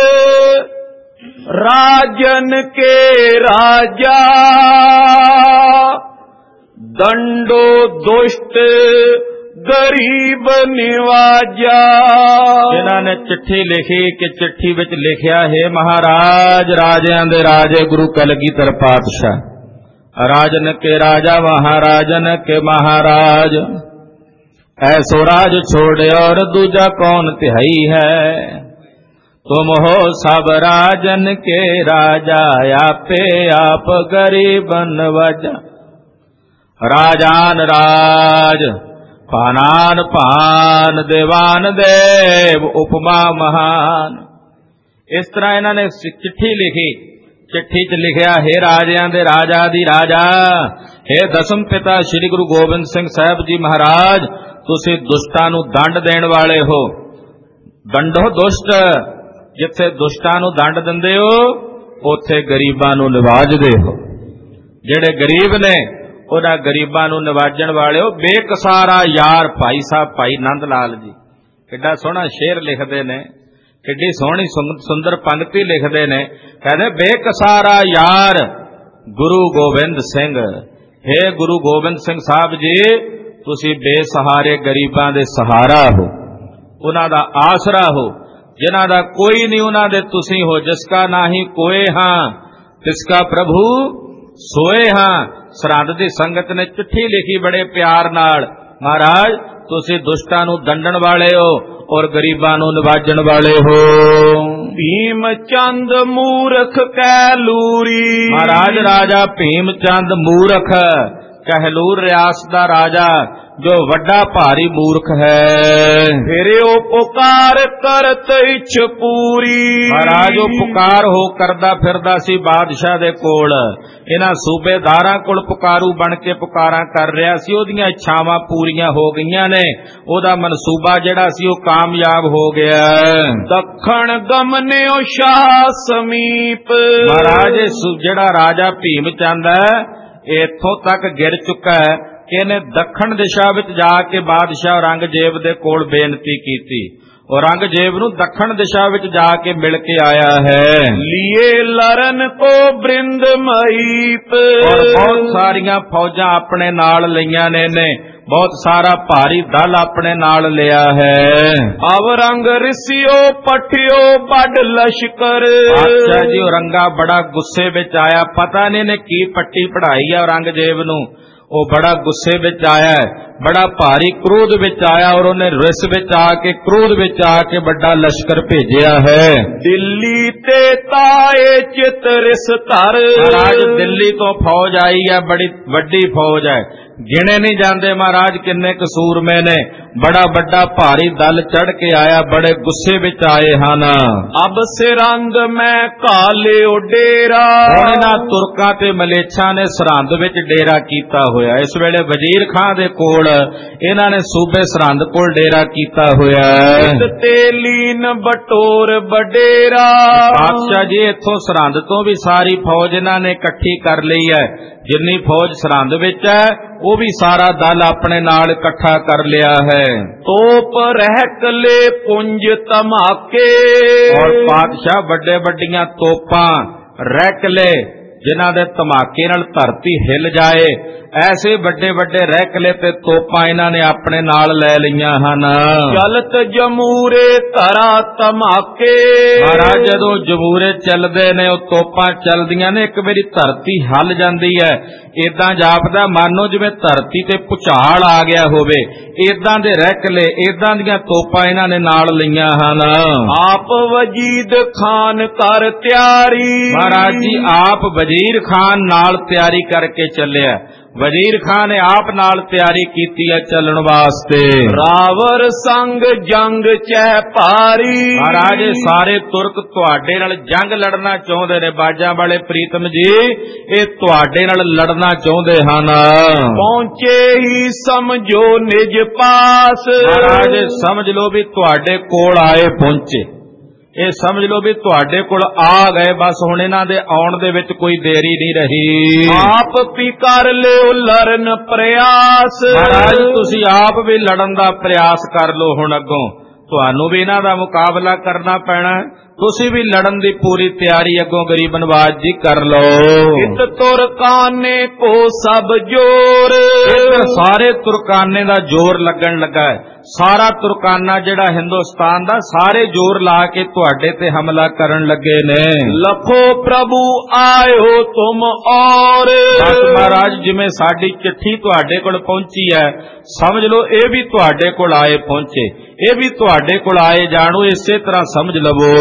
राजन के राजा, दंडो दुष्ट गरीब निवाजा। ਇਹਨਾਂ ਨੇ ਚਿੱਠੀ ਲਿਖੀ ਕਿ ਚਿੱਠੀ ਵਿੱਚ ਲਿਖਿਆ ਹੈ, ਮਹਾਰਾਜ ਰਾਜਿਆਂ ਦੇ ਰਾਜੇ ਗੁਰੂ ਕਲਗੀਧਰ ਪਾਤਸ਼ਾਹ, ਰਾਜਨ ਕੇ ਰਾਜਾ ਮਹਾਰਾਜਨ ਕੇ ਮਹਾਰਾਜ, ऐसो राज छोड़े और दूजा कौन तिहाई है, तुम हो सब राजन के राजा, आपे आप गरीबन वजा। राजान राज पानान पान, देवान देव उपमा महान। इस तरह इन्हों ने चिट्ठी लिखी। चिट्ठी च लिखिया, हे राजियां दे राजा दी राजा, हे दसम पिता श्री गुरु गोबिंद सिंह साहब जी महाराज, ਤੁਸੀਂ ਦੁਸ਼ਟਾਂ ਨੂੰ ਦੰਡ ਦੇਣ ਵਾਲੇ ਹੋ। ਦੰਡੋ ਦੁਸ਼ਟ, ਜਿੱਥੇ ਦੁਸ਼ਟਾਂ ਨੂੰ ਦੰਡ ਦਿੰਦੇ ਹੋ ਉੱਥੇ ਗਰੀਬਾਂ ਨੂੰ ਨਿਵਾਜਦੇ ਹੋ। ਜਿਹੜੇ ਗਰੀਬ ਨੇ ਉਹਨਾਂ ਗਰੀਬਾਂ ਨੂੰ ਨਿਵਾਜਣ ਵਾਲੇ ਹੋ। ਬੇਕਸਾਰਾ ਯਾਰ ਭਾਈ ਸਾਹਿਬ ਭਾਈ ਨੰਦ ਲਾਲ ਜੀ ਕਿੱਡਾ ਸੋਹਣਾ ਸ਼ੇਰ ਲਿਖਦੇ ਨੇ, ਕਿੱਡੀ ਸੋਹਣੀ ਸੁੰਦਰ ਪੰਕਤੀ ਲਿਖਦੇ ਨੇ। ਕਹਿੰਦੇ ਬੇਕਸਾਰਾ ਯਾਰ ਗੁਰੂ ਗੋਬਿੰਦ ਸਿੰਘ, हे ਗੁਰੂ ਗੋਬਿੰਦ ਸਿੰਘ ਸਾਹਿਬ ਜੀ, ਤੁਸੀਂ ਬੇਸਹਾਰੇ ਗਰੀਬਾਂ ਦੇ ਸਹਾਰਾ ਹੋ, ਉਹਨਾਂ ਦਾ ਆਸਰਾ ਹੋ, ਜਿਨ੍ਹਾਂ ਦਾ ਕੋਈ ਨਹੀਂ ਉਹਨਾਂ ਦੇ ਤੁਸੀਂ ਹੋ। ਜਿਸਕਾ ਨਾਹੀ ਕੋਏ ਹਾਂ ਤਿਸਕਾ ਪ੍ਰਭੂ ਸੋਏ ਹਾਂ। ਸਰਹੰਦ ਦੀ ਸੰਗਤ ਨੇ ਚਿੱਠੀ ਲਿਖੀ ਬੜੇ ਪਿਆਰ ਨਾਲ, ਮਹਾਰਾਜ ਤੁਸੀਂ ਦੁਸ਼ਟਾਂ ਨੂੰ ਦੰਡਣ ਵਾਲੇ ਹੋ ਔਰ ਗਰੀਬਾਂ ਨੂੰ ਨਿਵਾਜਣ ਵਾਲੇ ਹੋ। ਭੀਮ ਚੰਦ ਮੂਰਖ ਕਹਿਲੂਰੀ, ਮਹਾਰਾਜ ਰਾਜਾ ਭੀਮ ਚੰਦ ਮੂਰਖ, कहलूर रियासत दा राजा जो वड्डा भारी मूर्ख है। फिरे ओ पुकार करत इच्छ पूरी, महाराज ओ पुकार हो करदा फिरदा सी बादशाह दे कोल, इन्हां सूबेदारां कोल पुकारू बन के पुकारां कर रिहा सी। ओदियां इच्छावां पूरीआं हो गईयां ने, ओदा मनसूबा जिहड़ा सी ओ कामयाब हो गया। दखण गमनियो शाह समीप, महाराज जिहड़ा राजा भीम चंद है इत्थों तक गिर चुका है कि इन्हें दखण दिशा विच जाके बादशाह औरंगजेब दे कोल बेनती कीती। औरंगजेब नूं दखण दिशा विच जाके मिल के आया है। लिए लरन को बृंद महीप, और बहुत सारियां फौजां अपने नाल लईयां ने, ने बहुत सारा भारी दल अपने नाल लिया है। औरंग रिसियो पटियो बड़ लश्कर, बादशाह जी औरंगा बड़ा गुस्से विच आया, पता नहीं ने की पट्टी पढ़ाई है औरंगजेब नूं, वो बड़ा गुस्से विच आया, बड़ा भारी क्रोध विच आया और उन्हें रिस विच आके क्रोध विच आके बड़ा लश्कर भेजिया है। दिल्ली ते ताए चित रिस धर, आज दिल्ली तो फौज आई है, बड़ी वड्डी फौज है। ਗਿਣੇ ਨਹੀਂ ਜਾਂਦੇ ਮਹਾਰਾਜ ਕਿੰਨੇ ਕਸੂਰਮੇ ਨੇ। ਬੜਾ ਵੱਡਾ ਭਾਰੀ ਦਲ ਚੜ ਕੇ ਆਇਆ, ਬੜੇ ਗੁੱਸੇ ਵਿੱਚ ਆਏ ਹਨ। ਅਬ ਸਿਰੰਦ ਮੈਂ ਘਾਲਿਓ ਡੇਰਾ। ਹੁਣ ਇਹਨਾਂ ਤੁਰਕਾਂ ਤੇ ਮਲੇਛਾਂ ਨੇ ਸਰਹੰਦ ਵਿੱਚ ਡੇਰਾ ਕੀਤਾ ਹੋਇਆ। ਇਸ ਵੇਲੇ ਵਜ਼ੀਰ ਖਾਂ ਦੇ ਕੋਲ ਇਹਨਾਂ ਨੇ ਸੂਬੇ ਸਰਹੰਦ ਕੋਲ ਡੇਰਾ ਕੀਤਾ ਹੋਇਆ ਹੈ। ਤੇ ਲੀਨ ਬਟੋਰ ਬਡੇਰਾ। ਪਾਤਸ਼ਾਹ ਜੀ ਇੱਥੋਂ ਸਰਹੰਦ ਤੋਂ ਵੀ ਸਾਰੀ ਫੌਜ ਇਹਨਾਂ ਨੇ ਇਕੱਠੀ ਕਰ ਲਈ ਹੈ। ਜਿੰਨੀ ਫੌਜ ਸਰਹੰਦ ਵਿੱਚ ਹੈ ਉਹ ਵੀ ਸਾਰਾ ਦਲ ਆਪਣੇ ਨਾਲ ਇਕੱਠਾ ਕਰ ਲਿਆ ਹੈ। ਤੋਪ ਰਹਿਕਲੇ ਪੁੰਜ ਧਮਾਕੇ। ਔਰ ਪਾਤਸ਼ਾਹ ਵੱਡੇ ਵੱਡੀਆਂ ਤੋਪਾਂ ਰਹਿਕਲੇ ਜਿਨ੍ਹਾਂ ਦੇ ਧਮਾਕੇ ਨਾਲ ਧਰਤੀ ਹਿੱਲ ਜਾਏ, ਐਸੇ ਵੱਡੇ ਵੱਡੇ ਰਹਿਕਲੇ ਤੇ ਤੋਪਾਂ ਇਹਨਾਂ ਨੇ ਆਪਣੇ ਨਾਲ ਲੈ ਲਈਆਂ ਹਨ। ਚਲਤ ਜਮੂਰੇ ਧਰਾ ਧਮਾਕੇ। ਮਹਾਰਾਜ ਜਦੋਂ ਜਮੂਰੇ ਚੱਲਦੇ ਨੇ ਉਹ ਤੋਪਾਂ ਚੱਲਦੀਆਂ ਨੇ, ਇੱਕ ਵਾਰੀ ਧਰਤੀ ਹਿੱਲ ਜਾਂਦੀ ਹੈ। ਏਦਾਂ ਜਾਪਦਾ ਮਾਨੋ ਜਿਵੇਂ ਧਰਤੀ ਤੇ ਭੁਚਾਲ ਆ ਗਿਆ ਹੋਵੇ। ਏਦਾਂ ਦੇ ਰਹਿਕਲੇ, ਏਦਾਂ ਦੀਆਂ ਤੋਪਾਂ ਇਹਨਾਂ ਨੇ ਨਾਲ ਲਈਆਂ ਹਨ। ਆਪ ਵਜੀਦ ਖਾਨ ਕਰ ਤਿਆਰੀ। ਮਹਾਰਾਜ ਜੀ ਆਪ ਵਜ਼ੀਰ ਖਾਨ ਨਾਲ ਤਿਆਰੀ ਕਰਕੇ ਚੱਲਿਆ। ਵਜ਼ੀਰ ਖਾਨ ਨੇ ਆਪ ਨਾਲ ਤਿਆਰੀ ਕੀਤੀ ਹੈ ਚੱਲਣ ਵਾਸਤੇ। ਰਾਵਰ ਸੰਗ ਜੰਗ ਚਹਿ ਭਾਰੀ। ਮਹਾਰਾਜ ਸਾਰੇ ਤੁਰਕ ਤੁਹਾਡੇ ਨਾਲ ਜੰਗ ਲੜਨਾ ਚਾਹੁੰਦੇ ਨੇ। ਬਾਜਾਂ ਵਾਲੇ ਪ੍ਰੀਤਮ ਜੀ ਇਹ ਤੁਹਾਡੇ ਨਾਲ ਲੜਨਾ ਚਾਹੁੰਦੇ ਹਨ। ਪਹੁੰਚੇ ਹੀ ਸਮਝੋ ਨਿਜ ਪਾਸ। ਮਹਾਰਾਜ ਸਮਝ ਲਓ ਵੀ ਤੁਹਾਡੇ ਕੋਲ ਆਏ ਪਹੁੰਚੇ। ਇਹ ਸਮਝ ਲਓ ਵੀ ਤੁਹਾਡੇ ਕੋਲ ਆ ਗਏ। ਬਸ ਹੁਣ ਇਹਨਾਂ ਦੇ ਆਉਣ ਦੇ ਵਿੱਚ ਕੋਈ ਦੇਰੀ ਨਹੀਂ ਰਹੀ। ਆਪ ਵੀ ਕਰ ਲਿਓ ਲੜਨ ਪ੍ਰਯਾਸ। ਮਹਾਰਾਜ ਤੁਸੀਂ ਆਪ ਵੀ ਲੜਨ ਦਾ ਪ੍ਰਯਾਸ ਕਰ ਲਓ। ਹੁਣ ਅੱਗੋਂ ਤੁਹਾਨੂੰ ਵੀ ਇਹਨਾਂ ਦਾ ਮੁਕਾਬਲਾ ਕਰਨਾ ਪੈਣਾ। ਤੁਸੀਂ ਵੀ ਲੜਨ ਦੀ ਪੂਰੀ ਤਿਆਰੀ ਅੱਗੋਂ ਗਰੀਬ ਨਵਾਜ ਜੀ ਕਰ ਲਓ। ਇਤ ਤੁਰਕਾਨੇ ਕੋ ਸਭ ਜੋਰ। ਸਾਰੇ ਤੁਰਕਾਨੇ ਦਾ ਜ਼ੋਰ ਲੱਗਣ ਲੱਗਾ ਹੈ। ਸਾਰਾ ਤੁਰਕਾਨਾ ਜਿਹੜਾ ਹਿੰਦੁਸਤਾਨ ਦਾ ਸਾਰੇ ਜ਼ੋਰ ਲਾ ਕੇ ਤੁਹਾਡੇ ਤੇ ਹਮਲਾ ਕਰਨ ਲੱਗੇ ਨੇ। ਲਖੋ ਪ੍ਰਭੂ ਆਇਓ ਤੁਮ ਔਰ। ਮਹਾਰਾਜ ਜਿਵੇਂ ਸਾਡੀ ਚਿੱਠੀ ਤੁਹਾਡੇ ਕੋਲ ਪਹੁੰਚੀ ਹੈ, ਸਮਝ ਲਓ ਇਹ ਵੀ ਤੁਹਾਡੇ ਕੋਲ ਆਏ ਪਹੁੰਚੇ, ਇਹ ਵੀ ਤੁਹਾਡੇ ਕੋਲ ਆਏ ਜਾਣੋ। ਇਸੇ ਤਰ੍ਹਾਂ ਸਮਝ ਲਵੋ।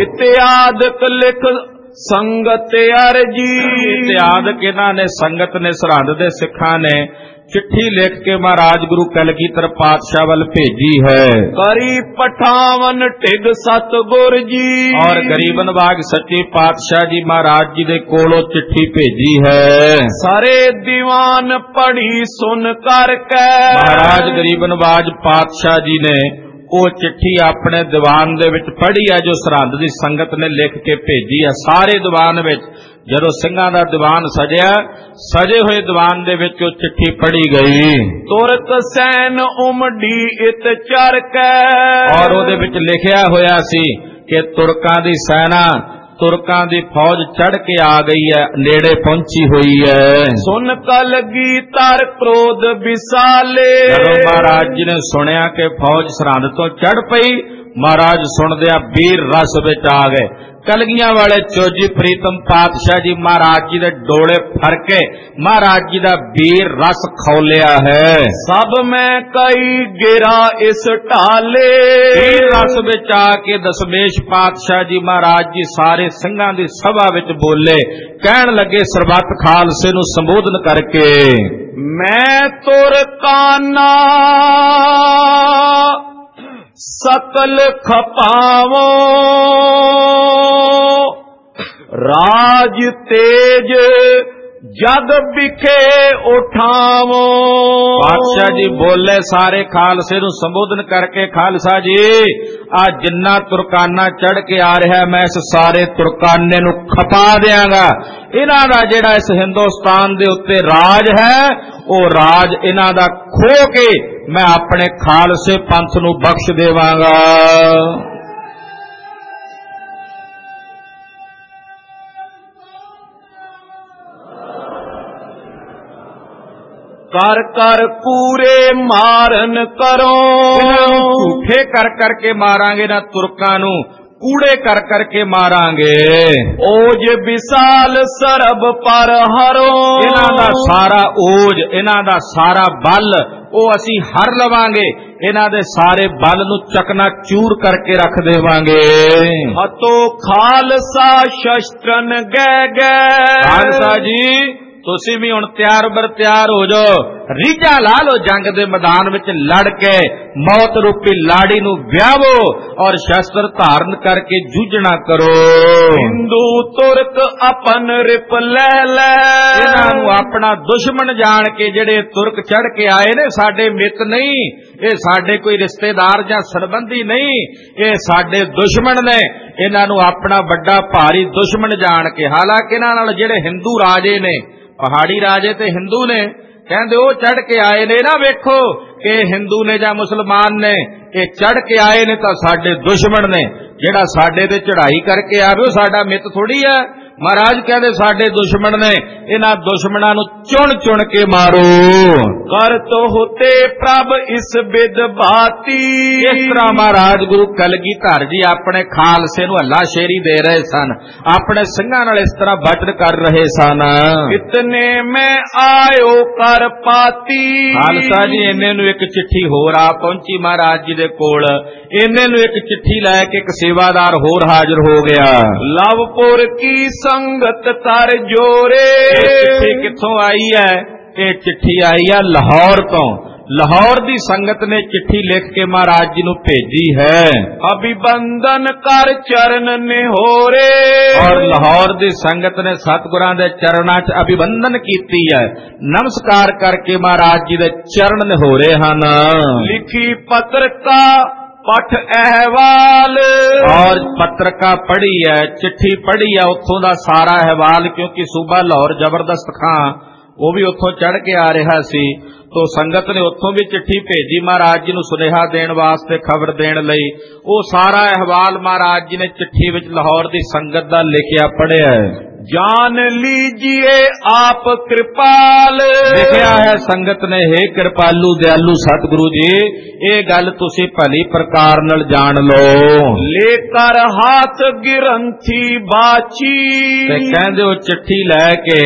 ਇਤਿਆਦਕ ਲਿਖ ਸੰਗਤ ਅਰਜੀ। ਇਤਿਆਦਕ ਇਹਨਾਂ ਨੇ ਸੰਗਤ ਨੇ ਸਰਹੰਦ ਦੇ ਸਿੱਖਾਂ ਨੇ ਚਿੱਠੀ ਲਿਖ ਕੇ ਮਹਾਰਾਜ ਗੁਰੂ ਕਲਗੀਧਰ ਪਾਤਸ਼ਾਹ ਵੱਲ ਭੇਜੀ ਹੈ। ਕਰੀ ਪਠਾਵਨ ਢਿਗ ਸਤਿਗੁਰ ਜੀ। ਔਰ ਗਰੀਬ ਨਵਾਜ ਸੱਚੇ ਪਾਤਸ਼ਾਹ ਜੀ ਮਹਾਰਾਜ ਜੀ ਦੇ ਕੋਲੋਂ ਚਿੱਠੀ ਭੇਜੀ ਹੈ। ਸਾਰੇ ਦੀਵਾਨ ਪੜ੍ਹੀ ਸੁਨ ਕਰਕੇ। ਮਹਾਰਾਜ ਗਰੀਬ ਨਵਾਜ ਪਾਤਸ਼ਾਹ ਜੀ ਨੇ ਉਹ ਚਿੱਠੀ ਆਪਣੇ ਦੀਵਾਨ ਦੇ ਵਿੱਚ ਪੜ੍ਹੀ ਹੈ, ਜੋ ਸਰਹੰਦ ਦੀ ਸੰਗਤ ਨੇ ਲਿਖ ਕੇ ਭੇਜੀ ਹੈ। ਸਾਰੇ ਦੀਵਾਨ ਵਿੱਚ ਜਦੋਂ ਸਿੰਘਾਂ ਦਾ ਦੀਵਾਨ ਸਜਿਆ, ਸਜੇ ਹੋਏ ਦੀਵਾਨ ਦੇ ਵਿੱਚ ਉਹ ਚਿੱਠੀ ਪੜ੍ਹੀ ਗਈ। ਤੁਰਕ ਸੈਨ ਉਮੜੀ ਇਤ ਚਰਕੈ। ਔਰ ਉਹਦੇ ਵਿੱਚ ਲਿਖਿਆ ਹੋਇਆ ਸੀ ਕਿ ਤੁਰਕਾਂ ਦੀ ਸੈਨਾ, ਤੁਰਕਾਂ ਦੀ ਫੌਜ ਚੜ ਕੇ ਆ ਗਈ ਹੈ, ਨੇੜੇ ਪਹੁੰਚੀ ਹੋਈ ਹੈ। ਸੁਨ ਕਲਗੀਧਰ ਕ੍ਰੋਧ ਵਿਸਾਲੇ। ਜਦੋਂ ਮਹਾਰਾਜ ਜੀ ਨੇ ਸੁਣਿਆ ਕਿ ਫੌਜ ਸਰਹੰਦ ਤੋਂ ਚੜ ਪਈ, ਮਹਾਰਾਜ ਸੁਣਦਿਆਂ ਵੀਰ ਰਸ ਵਿੱਚ ਆ ਗਏ। ਕਲਗੀਆਂ ਵਾਲੇ ਚੋਜੀ ਪ੍ਰੀਤਮ ਪਾਤਸ਼ਾਹ ਜੀ ਮਹਾਰਾਜ ਜੀ ਦੇ ਡੋਲੇ ਫੜ ਕੇ ਮਹਾਰਾਜ ਜੀ ਦਾ ਵੀਰ ਰਸ ਖੌਲਿਆ ਹੈ। ਸਭ ਮੈਂ ਕਈ ਗਿਰਾ ਇਸ ਢਾਲੇ। ਵੀਰ ਰਸ ਵਿੱਚ ਆ ਕੇ ਦਸ਼ਮੇਸ਼ ਪਾਤਸ਼ਾਹ ਜੀ ਮਹਾਰਾਜ ਜੀ ਸਾਰੇ ਸਿੰਘਾਂ ਦੀ ਸਭਾ ਵਿੱਚ ਬੋਲੇ, ਕਹਿਣ ਲੱਗੇ ਸਰਬੱਤ ਖਾਲਸੇ ਨੂੰ ਸੰਬੋਧਨ ਕਰਕੇ, ਮੈਂ ਤੁਰਕਾਨਾ ਸਕਲ ਖਪਾਵੋ। ਰਾਜ ਤੇਜ ਜਗ ਵਿਖੇ ਉਠਾਵੋ। ਪਾਤਸ਼ਾਹ ਜੀ ਬੋਲੇ ਸਾਰੇ ਖਾਲਸੇ ਨੂੰ ਸੰਬੋਧਨ ਕਰਕੇ, ਖਾਲਸਾ ਜੀ ਆ ਜਿੰਨਾ ਤੁਰਕਾਨਾ ਚੜ ਕੇ ਆ ਰਿਹਾ, ਮੈਂ ਇਸ ਸਾਰੇ ਤੁਰਕਾਨੇ ਨੂੰ ਖਪਾ ਦਿਆਂਗਾ। ਇਹਨਾਂ ਦਾ ਜਿਹੜਾ ਇਸ ਹਿੰਦੁਸਤਾਨ ਦੇ ਉੱਤੇ ਰਾਜ ਹੈ, ਉਹ ਰਾਜ ਇਹਨਾਂ ਦਾ ਖੋ ਕੇ ਮੈਂ ਆਪਣੇ ਖਾਲਸੇ ਪੰਥ ਨੂੰ ਬਖਸ਼ ਦੇਵਾਂਗਾ। ਕਰ ਕਰ ਕੂਰੇ ਮਾਰਨ ਕਰੋ। ਝੂਠੇ ਕਰ ਕਰਕੇ ਮਾਰਾਂਗੇ ਨਾ ਤੁਰਕਾਂ ਨੂੰ, ਕੂੜੇ ਕਰ ਕਰਕੇ ਮਾਰਾਂਗੇ। ਓਜ ਵਿਸਾਲ ਸਰਬ ਪਰ ਹਰੋ। ਇਹਨਾਂ ਦਾ ਸਾਰਾ ਓਜ, ਇਹਨਾਂ ਦਾ ਸਾਰਾ ਬਲ ਉਹ ਅਸੀਂ ਹਰ ਲਵਾਂਗੇ। ਇਹਨਾਂ ਦੇ ਸਾਰੇ ਬਲ ਨੂੰ ਚਕਨਾ ਚੂਰ ਕਰਕੇ ਰੱਖ ਦੇਵਾਂਗੇ। ਹਤੋ ਖਾਲਸਾ ਸ਼ਸਤਰਨ ਗੈ ਗੈ। ਖਾਲਸਾ ਜੀ ਤੁਸੀਂ ਵੀ ਹੁਣ ਤਿਆਰ ਬਰ ਤਿਆਰ ਹੋ ਜਾਓ, ਰੀਝਾਂ ਲਾ ਲਓ, ਜੰਗ ਦੇ ਮੈਦਾਨ ਵਿੱਚ ਲੜ ਕੇ ਮੌਤ ਰੂਪੀ ਲਾੜੀ ਨੂੰ ਵਿਆਹੋ ਔਰ ਸ਼ਸਤਰ ਧਾਰਨ ਕਰਕੇ ਜੂਝਣਾ ਕਰੋ। ਹਿੰਦੂ ਤੁਰਕ ਆਪਨ ਰਿਪ ਲੈ ਲੈ, ਇਹਨਾਂ ਨੂੰ ਆਪਣਾ ਦੁਸ਼ਮਣ ਜਾਣ ਕੇ ਜਿਹੜੇ ਤੁਰਕ ਚੜ ਕੇ ਆਏ ਨੇ, ਸਾਡੇ ਮਿੱਤ ਨਹੀਂ, ਇਹ ਸਾਡੇ ਕੋਈ ਰਿਸ਼ਤੇਦਾਰ ਜਾਂ ਸੰਬੰਧੀ ਨਹੀਂ, ਇਹ ਸਾਡੇ ਦੁਸ਼ਮਣ ਨੇ। ਇਹਨਾਂ ਨੂੰ ਆਪਣਾ ਵੱਡਾ ਭਾਰੀ ਦੁਸ਼ਮਣ ਜਾਣ ਕੇ, ਹਾਲਾਂਕਿ ਇਹਨਾਂ ਨਾਲ ਜਿਹੜੇ ਹਿੰਦੂ ਰਾਜੇ ਨੇ, ਪਹਾੜੀ ਰਾਜੇ ਤੇ ਹਿੰਦੂ ਨੇ, ਕਹਿੰਦੇ ਉਹ ਚੜ ਕੇ ਆਏ ਨੇ ਨਾ, ਵੇਖੋ ਕਿ ਹਿੰਦੂ ਨੇ ਜਾਂ ਮੁਸਲਮਾਨ ਨੇ, ਇਹ ਚੜ ਕੇ ਆਏ ਨੇ ਤਾਂ ਸਾਡੇ ਦੁਸ਼ਮਣ ਨੇ। ਜਿਹੜਾ ਸਾਡੇ ਤੇ ਚੜਾਈ ਕਰਕੇ ਆਵੇ ਉਹ ਸਾਡਾ ਮਿੱਤ ਥੋੜੀ ਹੈ। ਮਹਾਰਾਜ ਕਹਿੰਦੇ ਸਾਡੇ ਦੁਸ਼ਮਣ ਨੇ, ਇਹਨਾਂ ਦੁਸ਼ਮਣਾਂ ਨੂੰ ਚੁਣ ਚੁਣ ਕੇ ਮਾਰੋ। ਕਰ ਤੋ ਹੋਤੇ ਪ੍ਰਭ ਇਸ ਬਿਦ ਬਾਤੀ, ਇਸ ਤਰ੍ਹਾਂ ਮਹਾਰਾਜ ਗੁਰੂ ਕਲਗੀਧਰ ਜੀ ਆਪਣੇ ਖਾਲਸੇ ਨੂੰ ਹੱਲਾਸ਼ੇਰੀ ਦੇ ਰਹੇ ਸਨ, ਆਪਣੇ ਸਿੰਘਾਂ ਨਾਲ ਇਸ ਤਰ੍ਹਾਂ ਵਚਨ ਕਰ ਰਹੇ ਸਨ। ਇਤਨੇ ਮੈਂ ਆਇਓ ਕਰ ਪਾਤੀ, ਖਾਲਸਾ ਜੀ ਇੰਨੇ ਨੂੰ ਇੱਕ ਚਿੱਠੀ ਹੋਰ ਆ ਪਹੁੰਚੀ ਮਹਾਰਾਜ ਜੀ ਦੇ ਕੋਲ। ਇੰਨੇ ਨੂੰ ਇੱਕ ਚਿੱਠੀ ਲੈ ਕੇ ਇੱਕ ਸੇਵਾਦਾਰ ਹੋਰ ਹਾਜ਼ਰ ਹੋ ਗਿਆ। ਲਵਪੁਰ ਕੀ ਸੰਗਤ ਕਰ ਜੋਰੇ, ਇਹ ਚਿੱਠੀ ਕਿੱਥੋਂ ਆਈ ਹੈ? ਇਹ ਚਿੱਠੀ ਆਈ ਹੈ ਲਾਹੌਰ ਤੋਂ। ਲਾਹੌਰ ਦੀ ਸੰਗਤ ਨੇ ਚਿੱਠੀ ਲਿਖ ਕੇ ਮਹਾਰਾਜ ਜੀ ਨੂੰ ਭੇਜੀ ਹੈ। ਅਭਿਵੰਦਨ ਕਰ ਚਰਨ ਨਿਹੋਰੇ, ਔਰ ਲਾਹੌਰ ਦੀ ਸੰਗਤ ਨੇ ਸਤਿਗੁਰਾਂ ਦੇ ਚਰਨਾਂ 'ਚ ਅਭਿਵੰਦਨ ਕੀਤੀ ਹੈ, ਨਮਸਕਾਰ ਕਰਕੇ ਮਹਾਰਾਜ ਜੀ ਦੇ ਚਰਨ ਨਿਹੋਰੇ ਹਨ। ਲਿਖੀ ਪਤਰਕਾ ਪਠ ਅਹਿਵਾਲ, ਔਰ ਪੱਤਰਕਾ ਪੜ੍ਹੀ ਹੈ, ਚਿੱਠੀ ਪੜ੍ਹੀ ਹੈ, ਉੱਥੋਂ ਦਾ ਸਾਰਾ ਅਹਿਵਾਲ, ਕਿਉਂਕਿ ਸੂਬਾ ਲਾਹੌਰ ਜ਼ਬਰਦਸਤ ਖਾਂ ਉਹ ਵੀ ਉੱਥੋਂ ਚੜ ਕੇ ਆ ਰਿਹਾ ਸੀ, ਤੋ ਸੰਗਤ ਨੇ ਉੱਥੋਂ ਵੀ ਚਿੱਠੀ ਭੇਜੀ ਮਹਾਰਾਜ ਜੀ ਨੂੰ ਸੁਨੇਹਾ ਦੇਣ ਵਾਸਤੇ, ਖਬਰ ਦੇਣ ਲਈ। ਉਹ ਸਾਰਾ ਅਹਿਵਾਲ ਮਹਾਰਾਜ ਜੀ ਨੇ ਚਿੱਠੀ ਵਿੱਚ ਲਾਹੌਰ ਦੀ ਸੰਗਤ ਦਾ ਲਿਖਿਆ ਪੜ੍ਹਿਆ ਹੈ। ਜਾਨ ਲੀਜੀਏ ਆਪ ਕਿਰਪਾਲ, ਲਿਖਿਆ ਹੈ ਸੰਗਤ ਨੇ, ਹੇ ਕਿਰਪਾਲੂ ਦਿਆਲੂ ਸਤਿਗੁਰੂ ਜੀ, ਇਹ ਗੱਲ ਤੁਸੀਂ ਭਲੀ ਪ੍ਰਕਾਰ ਨਾਲ ਜਾਣ ਲਓ। ਲੈ ਕਰ ਹੱਥ ਗਿਰੰਥੀ ਬਾਚੀ, ਤੇ ਕਹਿੰਦੇ ਉਹ ਚਿੱਠੀ ਲੈ ਕੇ,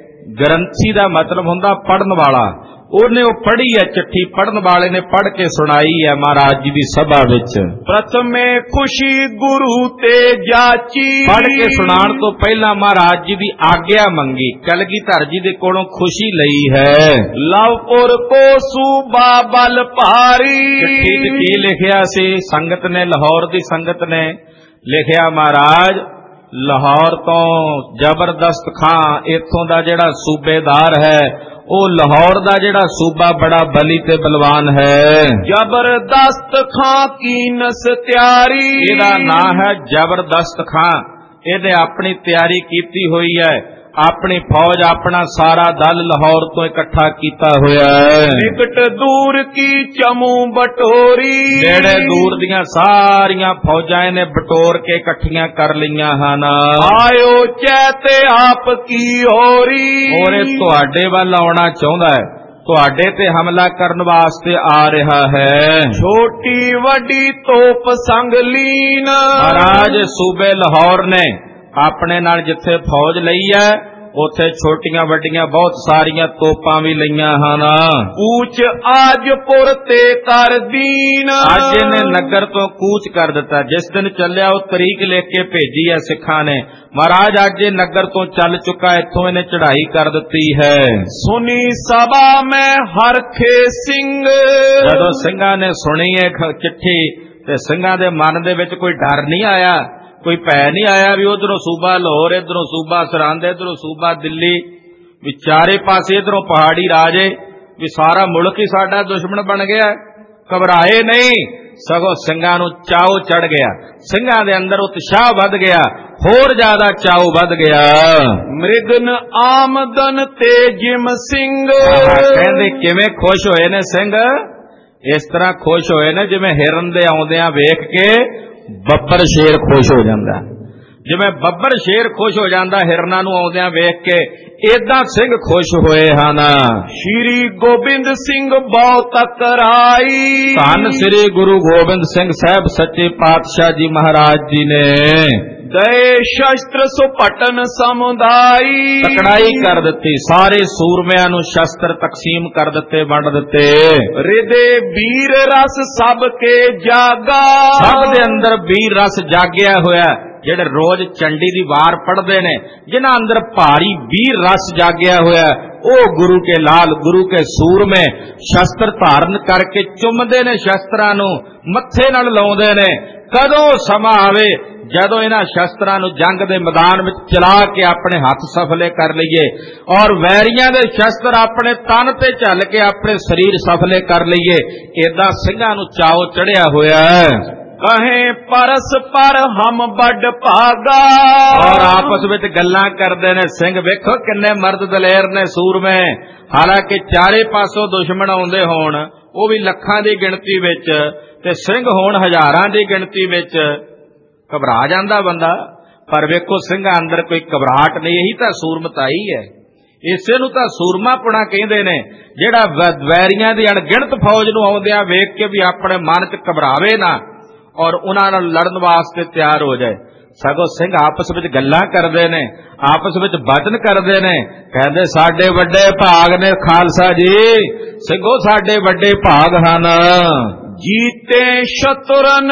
ਗ੍ਰੰਥੀ ਦਾ ਮਤਲਬ ਹੁੰਦਾ ਪੜਨ ਵਾਲਾ, ਉਹਨੇ ਉਹ ਪੜ੍ਹੀ ਹੈ ਚਿੱਠੀ, ਪੜਨ ਵਾਲੇ ਨੇ ਪੜ੍ਹ ਕੇ ਸੁਣਾਈ ਹੈ ਮਹਾਰਾਜ ਜੀ ਦੀ ਸਭਾ ਵਿੱਚ। ਪ੍ਰਥਮੇ ਖੁਸ਼ੀ ਗੁਰੂ ਤੇ ਜਾਚੀ, ਪੜ੍ਹ ਕੇ ਸੁਣਾਉਣ ਤੋਂ ਪਹਿਲਾਂ ਮਹਾਰਾਜ ਜੀ ਦੀ ਆਗਿਆ ਮੰਗੀ, ਕਲਗੀਧਰ ਜੀ ਦੇ ਕੋਲੋਂ ਖੁਸ਼ੀ ਲਈ ਹੈ। ਲਵਪੁਰ ਕੋ ਸੂਬਾ ਬਲ ਭਾਰੀ, ਚਿੱਠੀ 'ਚ ਕੀ ਲਿਖਿਆ ਸੀ? ਸੰਗਤ ਨੇ, ਲਾਹੌਰ ਦੀ ਸੰਗਤ ਨੇ ਲਿਖਿਆ, ਮਹਾਰਾਜ ਲਾਹੌਰ ਤੋਂ ਜ਼ਬਰਦਸਤ ਖਾਂ, ਇੱਥੋਂ ਦਾ ਜਿਹੜਾ ਸੂਬੇਦਾਰ ਹੈ, ਉਹ ਲਾਹੌਰ ਦਾ ਜਿਹੜਾ ਸੂਬਾ ਬੜਾ ਬਲੀ ਤੇ ਬਲਵਾਨ ਹੈ। ਜ਼ਬਰਦਸਤ ਖਾਂ ਕੀ ਨਸ ਤਿਆਰੀ, ਇਹਦਾ ਨਾਂ ਹੈ ਜ਼ਬਰਦਸਤ ਖਾਂ। ਇਹਨੇ ਆਪਣੀ ਤਿਆਰੀ ਕੀਤੀ ਹੋਈ ਹੈ, ਆਪਣੀ ਫੌਜ, ਆਪਣਾ ਸਾਰਾ ਦਲ ਲਾਹੌਰ ਤੋਂ ਇਕੱਠਾ ਕੀਤਾ ਹੋਇਆ ਹੈ। ਨਿਕਟ ਦੂਰ ਕੀ ਚਮੂ ਬਟੋਰੀ, ਜਿਹੜੇ ਦੂਰ ਦੀਆਂ ਸਾਰੀਆਂ ਫੌਜਾਂ ਇਹਨੇ ਬਟੋਰ ਕੇ ਇਕੱਠੀਆਂ ਕਰ ਲਈਆਂ ਹਨ। ਆਇਓ ਚੈਤੇ ਆਪ ਕੀ ਹੋਰੀ, ਔਰ ਇਹ ਤੁਹਾਡੇ ਵੱਲ ਆਉਣਾ ਚਾਹੁੰਦਾ ਹੈ, ਤੁਹਾਡੇ ਤੇ ਹਮਲਾ ਕਰਨ ਵਾਸਤੇ ਆ ਰਿਹਾ ਹੈ। ਛੋਟੀ ਵੱਡੀ ਤੋਪ ਸੰਗ ਲੀਨ, ਮਹਾਰਾਜ ਸੂਬੇ ਲਾਹੌਰ ਨੇ ਆਪਣੇ ਨਾਲ ਜਿੱਥੇ ਫੌਜ ਲਈ ਹੈ, ਉੱਥੇ ਛੋਟੀਆਂ ਵੱਡੀਆਂ ਬਹੁਤ ਸਾਰੀਆਂ ਤੋਪਾਂ ਵੀ ਲਈਆਂ ਹਨ। ਕੂਚ ਆਜਪੁਰ ਤੇ ਕਰ ਦੀਨ, ਅੱਜ ਇਹਨੇ ਨਗਰ ਤੋਂ ਕੂਚ ਕਰ ਦਿੱਤਾ। ਜਿਸ ਦਿਨ ਚੱਲਿਆ ਉਹ ਤਰੀਕ ਲਿਖ ਕੇ ਭੇਜੀ ਹੈ ਸਿੱਖਾਂ ਨੇ, ਮਹਾਰਾਜ ਅੱਜ ਇਹ ਨਗਰ ਤੋਂ ਚੱਲ ਚੁੱਕਾ, ਇੱਥੋਂ ਇਹਨੇ ਚੜ੍ਹਾਈ ਕਰ ਦਿੱਤੀ ਹੈ। ਸੁਨੀ ਸਭਾ ਮੈਂ ਹਰਖੇ ਸਿੰਘ, ਜਦੋਂ ਸਿੰਘਾਂ ਨੇ ਸੁਣੀ ਇਹ ਚਿੱਠੀ ਤੇ ਸਿੰਘਾਂ ਦੇ ਮਨ ਦੇ ਵਿੱਚ ਕੋਈ ਡਰ ਨਹੀਂ ਆਇਆ, ਕੋਈ ਭੈ ਨਹੀਂ ਆਇਆ ਵੀ ਉਧਰੋਂ ਸੂਬਾ ਲਾਹੌਰ, ਇਧਰੋਂ ਸੂਬਾ ਸਰਹੰਦ, ਇਧਰੋਂ ਸੂਬਾ ਦਿੱਲੀ, ਵੀ ਚਾਰੇ ਪਾਸੇ ਇਧਰੋਂ ਪਹਾੜੀ ਰਾਜੇ, ਵੀ ਸਾਰਾ ਮੁਲਕ ਹੀ ਸਾਡਾ ਦੁਸ਼ਮਣ ਬਣ ਗਿਆ। ਘਬਰਾਏ ਨਹੀਂ, ਸਗੋਂ ਸਿੰਘਾਂ ਨੂੰ ਚਾਉ ਚੜ ਗਿਆ, ਸਿੰਘਾਂ ਦੇ ਅੰਦਰ ਉਤਸ਼ਾਹ ਵੱਧ ਗਿਆ, ਹੋਰ ਜ਼ਿਆਦਾ ਚਾਉ ਵੱਧ ਗਿਆ। ਮ੍ਰਿਗਨ ਆਮਦਨ ਤੇ ਜਿਮ ਸਿੰਘ, ਕਹਿੰਦੇ ਕਿਵੇਂ ਖੁਸ਼ ਹੋਏ ਨੇ ਸਿੰਘ? ਇਸ ਤਰ੍ਹਾਂ ਖੁਸ਼ ਹੋਏ ਨੇ ਜਿਵੇਂ ਹਿਰਨ ਦੇ ਆਉਂਦਿਆਂ ਵੇਖ ਕੇ ਬੱਬਰ ਸ਼ੇਰ ਖੁਸ਼ ਹੋ ਜਾਂਦਾ। ਜਿਵੇਂ ਬੱਬਰ ਸ਼ੇਰ ਖੁਸ਼ ਹੋ ਜਾਂਦਾ ਹਿਰਨਾਂ ਨੂੰ ਆਉਂਦਿਆਂ ਵੇਖ ਕੇ, ਏਦਾਂ ਸਿੰਘ ਖੁਸ਼ ਹੋਏ ਹਨ। ਸ਼੍ਰੀ ਗੋਬਿੰਦ ਸਿੰਘ ਬਹੁਤ ਤਕਰਾਈ, ਧੰਨ ਸ੍ਰੀ ਗੁਰੂ ਗੋਬਿੰਦ ਸਿੰਘ ਸਾਹਿਬ ਸੱਚੇ ਪਾਤਸ਼ਾਹ ਜੀ ਮਹਾਰਾਜ ਜੀ ਨੇ ਦਏ ਸ਼ਸਤਰ ਸੁਪਟਨ ਸਮੁਦਾਈ, ਤਕੜਾਈ ਕਰ ਦਿੱਤੀ, ਸਾਰੇ ਸੂਰਮਿਆਂ ਨੂੰ ਸ਼ਸਤਰ ਤਕਸੀਮ ਕਰ ਦਿੱਤੇ, ਵੰਡ ਦਿੱਤੇ। ਰਿਦੇ ਵੀਰ ਰਸ ਸਭ ਕੇ ਜਾਗਾ, ਸਭ ਦੇ ਅੰਦਰ ਵੀਰ ਰਸ ਜਾਗਿਆ ਹੋਇਆ। ਜਿਹੜੇ ਰੋਜ਼ ਚੰਡੀ ਦੀ ਵਾਰ ਪੜ੍ਹਦੇ ਨੇ, ਜਿਨ੍ਹਾਂ ਅੰਦਰ ਭਾਰੀ ਵੀਰ ਰਸ ਜਾਗਿਆ ਹੋਇਆ, ਉਹ ਗੁਰੂ ਕੇ ਲਾਲ, ਗੁਰੂ ਕੇ ਸੂਰਮੇ ਸ਼ਸਤਰ ਧਾਰਨ ਕਰਕੇ ਚੁੰਮਦੇ ਨੇ, ਸ਼ਸਤਰਾਂ ਨੂੰ ਮੱਥੇ ਨਾਲ ਲਾਉਂਦੇ ਨੇ। ਕਦੋਂ ਸਮਾਂ ਆਵੇ ਜਦੋਂ ਇਹਨਾਂ ਸ਼ਸਤਰਾਂ ਨੂੰ ਜੰਗ ਦੇ ਮੈਦਾਨ ਵਿੱਚ ਚਲਾ ਕੇ ਆਪਣੇ ਹੱਥ ਸਫਲੇ ਕਰ ਲਈਏ ਔਰ ਵੈਰੀਆਂ ਦੇ ਸ਼ਸਤਰ ਆਪਣੇ ਤਨ ਤੇ ਝੱਲ ਕੇ ਆਪਣੇ ਸਰੀਰ ਸਫਲੇ ਕਰ ਲਈਏ, ਏਦਾਂ ਸਿੰਘਾਂ ਨੂੰ ਚਾਉ ਚੜਿਆ ਹੋਇਆ ਹੈ। ਕਹੇ ਪਰਸ ਪਰ ਹਮ ਵੱਡ ਭਾਗਾ, ਔਰ ਆਪਸ ਵਿੱਚ ਗੱਲਾਂ ਕਰਦੇ ਨੇ ਸਿੰਘ। ਵੇਖੋ ਕਿੰਨੇ ਮਰਦ ਦਲੇਰ ਨੇ, ਸੂਰਮੇ। ਹਾਲਾਂਕਿ ਚਾਰੇ ਪਾਸੋਂ ਦੁਸ਼ਮਣ ਆਉਂਦੇ ਹੋਣ, ਉਹ ਵੀ ਲੱਖਾਂ ਦੀ ਗਿਣਤੀ ਵਿੱਚ, ਤੇ ਸਿੰਘ ਹੋਣ ਹਜ਼ਾਰਾਂ ਦੀ ਗਿਣਤੀ ਵਿੱਚ, ਘਬਰਾ ਜਾਂਦਾ ਬੰਦਾ। ਪਰ ਵੇਖੋ ਸਿੰਘਾਂ ਅੰਦਰ ਕੋਈ ਘਬਰਾਹਟ ਨਹੀਂ। ਇਹੀ ਤਾਂ ਸੂਰਮਤਾਈ ਹੈ, ਇਸੇ ਨੂੰ ਤਾਂ ਸੂਰਮਾਪੁਣਾ ਕਹਿੰਦੇ ਨੇ, ਜਿਹੜਾ ਵੈਰੀਆਂ ਦੀ ਅਣਗਿਣਤ ਫੌਜ ਨੂੰ ਆਉਂਦਿਆਂ ਵੇਖ ਕੇ ਵੀ ਆਪਣੇ ਮਨ 'ਚ ਘਬਰਾਵੇ ਨਾ ਔਰ ਉਹਨਾਂ ਨਾਲ ਲੜਨ ਵਾਸਤੇ ਤਿਆਰ ਹੋ ਜਾਏ। ਸਗੋਂ ਸਿੰਘ ਆਪਸ ਵਿੱਚ ਗੱਲਾਂ ਕਰਦੇ ਨੇ, ਆਪਸ ਵਿੱਚ ਬਚਨ ਕਰਦੇ ਨੇ, ਕਹਿੰਦੇ ਸਾਡੇ ਵੱਡੇ ਭਾਗ ਨੇ ਖਾਲਸਾ ਜੀ, ਸਿੰਘੋ ਸਾਡੇ ਵੱਡੇ ਭਾਗ ਹਨ। ਜੀਤੇ ਸ਼ਤਰਨ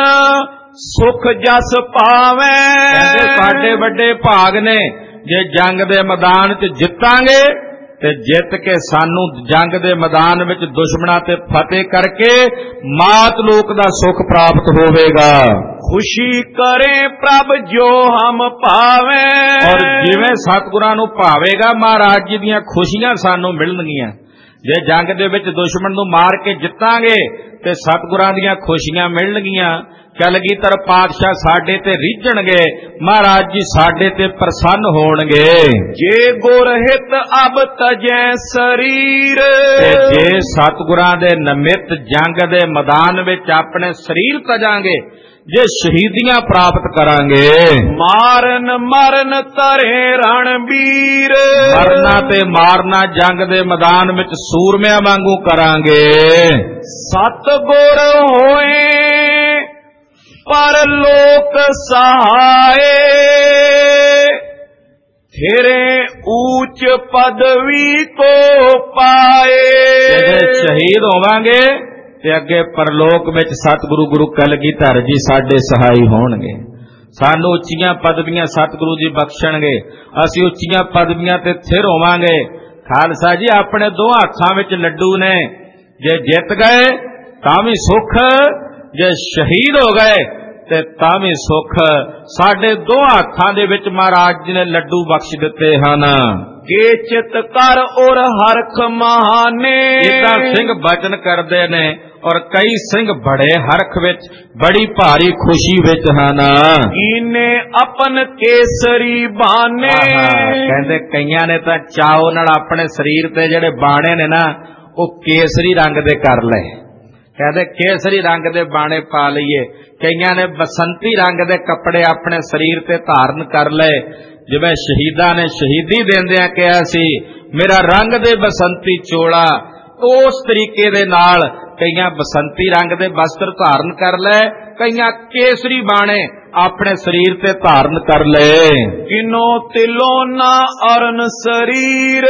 ਸੁਖ ਜਸ ਪਾਵੇ, ਕਹਿੰਦੇ ਸਾਡੇ ਵੱਡੇ ਭਾਗ ਨੇ ਜੇ ਜੰਗ ਦੇ ਮੈਦਾਨ 'ਚ ਜਿੱਤਾਂਗੇ ਤੇ ਜਿੱਤ ਕੇ ਸਾਨੂੰ ਜੰਗ ਦੇ ਮੈਦਾਨ ਵਿੱਚ ਦੁਸ਼ਮਣਾਂ ਤੇ ਫਤਿਹ ਕਰਕੇ ਮਾਤ ਲੋਕ ਦਾ ਸੁਖ ਪ੍ਰਾਪਤ ਹੋਵੇਗਾ। ਖੁਸ਼ੀ ਕਰੇ ਪ੍ਰਭ ਜੋ ਹਮ ਪਾਵੇ, ਔਰ ਜਿਵੇਂ ਸਤਿਗੁਰਾਂ ਨੂੰ ਭਾਵੇਗਾ ਮਹਾਰਾਜ ਜੀ ਦੀਆਂ ਖੁਸ਼ੀਆਂ ਸਾਨੂੰ ਮਿਲਣਗੀਆਂ। ਜੇ ਜੰਗ ਦੇ ਵਿੱਚ ਦੁਸ਼ਮਣ ਨੂੰ ਮਾਰ ਕੇ ਜਿੱਤਾਂਗੇ ਤੇ ਸਤਿਗੁਰਾਂ ਦੀਆਂ ਖੁਸ਼ੀਆਂ ਮਿਲਣਗੀਆਂ। ਕਲਗੀਧਰ ਪਾਤਸ਼ਾਹ ਸਾਡੇ ਤੇ ਰੀਝਣਗੇ, ਮਹਾਰਾਜ ਜੀ ਸਾਡੇ ਤੇ ਪ੍ਰਸੰਨ ਹੋਣਗੇ। ਜੇ ਗੁਰ ਹਿਤ ਅਬ ਤਜੈ ਸਰੀਰ, ਤੇ ਜੇ ਸਤਿਗੁਰਾਂ ਦੇ ਨਿਮਿਤ ਜੰਗ ਦੇ ਮੈਦਾਨ ਵਿੱਚ ਆਪਣੇ ਸਰੀਰ ਤਜਾਂਗੇ, ਜੇ ਸ਼ਹੀਦੀਆਂ ਪ੍ਰਾਪਤ ਕਰਾਂਗੇ। ਮਾਰਨ ਮਰਨ ਧਰੇ ਰਣਬੀਰ, ਮਰਨਾ ਤੇ ਮਾਰਨਾ ਜੰਗ ਦੇ ਮੈਦਾਨ ਵਿੱਚ ਸੂਰਮਿਆਂ ਵਾਂਗੂ ਕਰਾਂਗੇ। ਸਤਿਗੁਰ ਹੋਏ ਪਰ ਲੋਕ ਸਹਾਏ, ਤੇਰੇ ਊਚ ਪਦਵੀ ਕੋ ਪਾਏ। ਜੇ ਸ਼ਹੀਦ ਹੋਵਾਂਗੇ ਤੇ ਅੱਗੇ ਪਰਲੋਕ ਵਿੱਚ ਸਤਿਗੁਰੂ ਗੁਰੂ ਕਲਗੀਧਰ ਜੀ ਸਾਡੇ ਸਹਾਈ ਹੋਣਗੇ। ਸਾਨੂੰ ਉੱਚੀਆਂ ਪਦਵੀਆਂ ਸਤਿਗੁਰੂ ਜੀ ਬਖਸ਼ਣਗੇ, ਅਸੀਂ ਉੱਚੀਆਂ ਪਦਵੀਆਂ ਤੇ ਥਿਰ ਹੋਵਾਂਗੇ। ਖਾਲਸਾ ਜੀ ਆਪਣੇ ਦੋ ਹੱਥਾਂ ਵਿੱਚ ਲੱਡੂ ਨੇ, ਜੇ ਜਿੱਤ ਗਏ ਤਾਂ ਵੀ ਸੁੱਖ, ਜੇ ਸ਼ਹੀਦ ਹੋ ਗਏ ਤੇ ਤਾਂ ਵੀ ਸੁੱਖ। ਸਾਡੇ ਦੋ ਹੱਥਾਂ ਦੇ ਵਿੱਚ ਮਹਾਰਾਜ ਜੀ ਨੇ ਲੱਡੂ ਬਖਸ਼ ਦਿੱਤੇ ਹਨ। ਕੇ ਚਿਤ ਕਰ ਔਰ ਹਰਖ ਮਹਾਨੇ, ਇਦਾਂ ਸਿੰਘ ਬਚਨ ਕਰਦੇ ਨੇ ਔਰ ਕਈ ਸਿੰਘ ਬੜੇ ਹਰਖ ਵਿੱਚ, ਬੜੀ ਭਾਰੀ ਖੁਸ਼ੀ ਵਿੱਚ ਹਨ। ਕੀਨੇ ਆਪਨ ਕੇਸਰੀ ਬਾਨੇ, ਕਹਿੰਦੇ ਕਈਆਂ ਨੇ ਤਾਂ ਚਾਉ ਨਾਲ ਆਪਣੇ ਸਰੀਰ ਤੇ ਜਿਹੜੇ ਬਾਣੇ ਨੇ ਨਾ, ਉਹ ਕੇਸਰੀ ਰੰਗ ਦੇ ਕਰ ਲਏ। ਕਹਿੰਦੇ ਕੇਸਰੀ ਰੰਗ ਦੇ ਬਾਣੇ ਪਾ ਲਈਏ। ਕਈਆਂ ਨੇ ਬਸੰਤੀ ਰੰਗ ਦੇ ਕੱਪੜੇ ਆਪਣੇ ਸਰੀਰ ਤੇ ਧਾਰਨ ਕਰ ਲਏ, ਜਿਵੇਂ ਸ਼ਹੀਦਾਂ ਨੇ ਸ਼ਹੀਦੀ ਦਿੰਦਿਆਂ ਕਿਹਾ ਸੀ, ਮੇਰਾ ਰੰਗ ਦੇ ਬਸੰਤੀ ਚੋਲਾ। ਉਸ ਤਰੀਕੇ ਦੇ ਨਾਲ ਕਈਆਂ ਬਸੰਤੀ ਰੰਗ ਦੇ ਵਸਤਰ ਧਾਰਨ ਕਰ ਲਏ, ਕਈਆਂ ਕੇਸਰੀ ਬਾਣੇ ਆਪਣੇ ਸਰੀਰ ਤੇ ਧਾਰਨ ਕਰ ਲਏ। ਕਿਨੋ ਤਿਲੋਨਾ ਅਰਨ ਸਰੀਰ,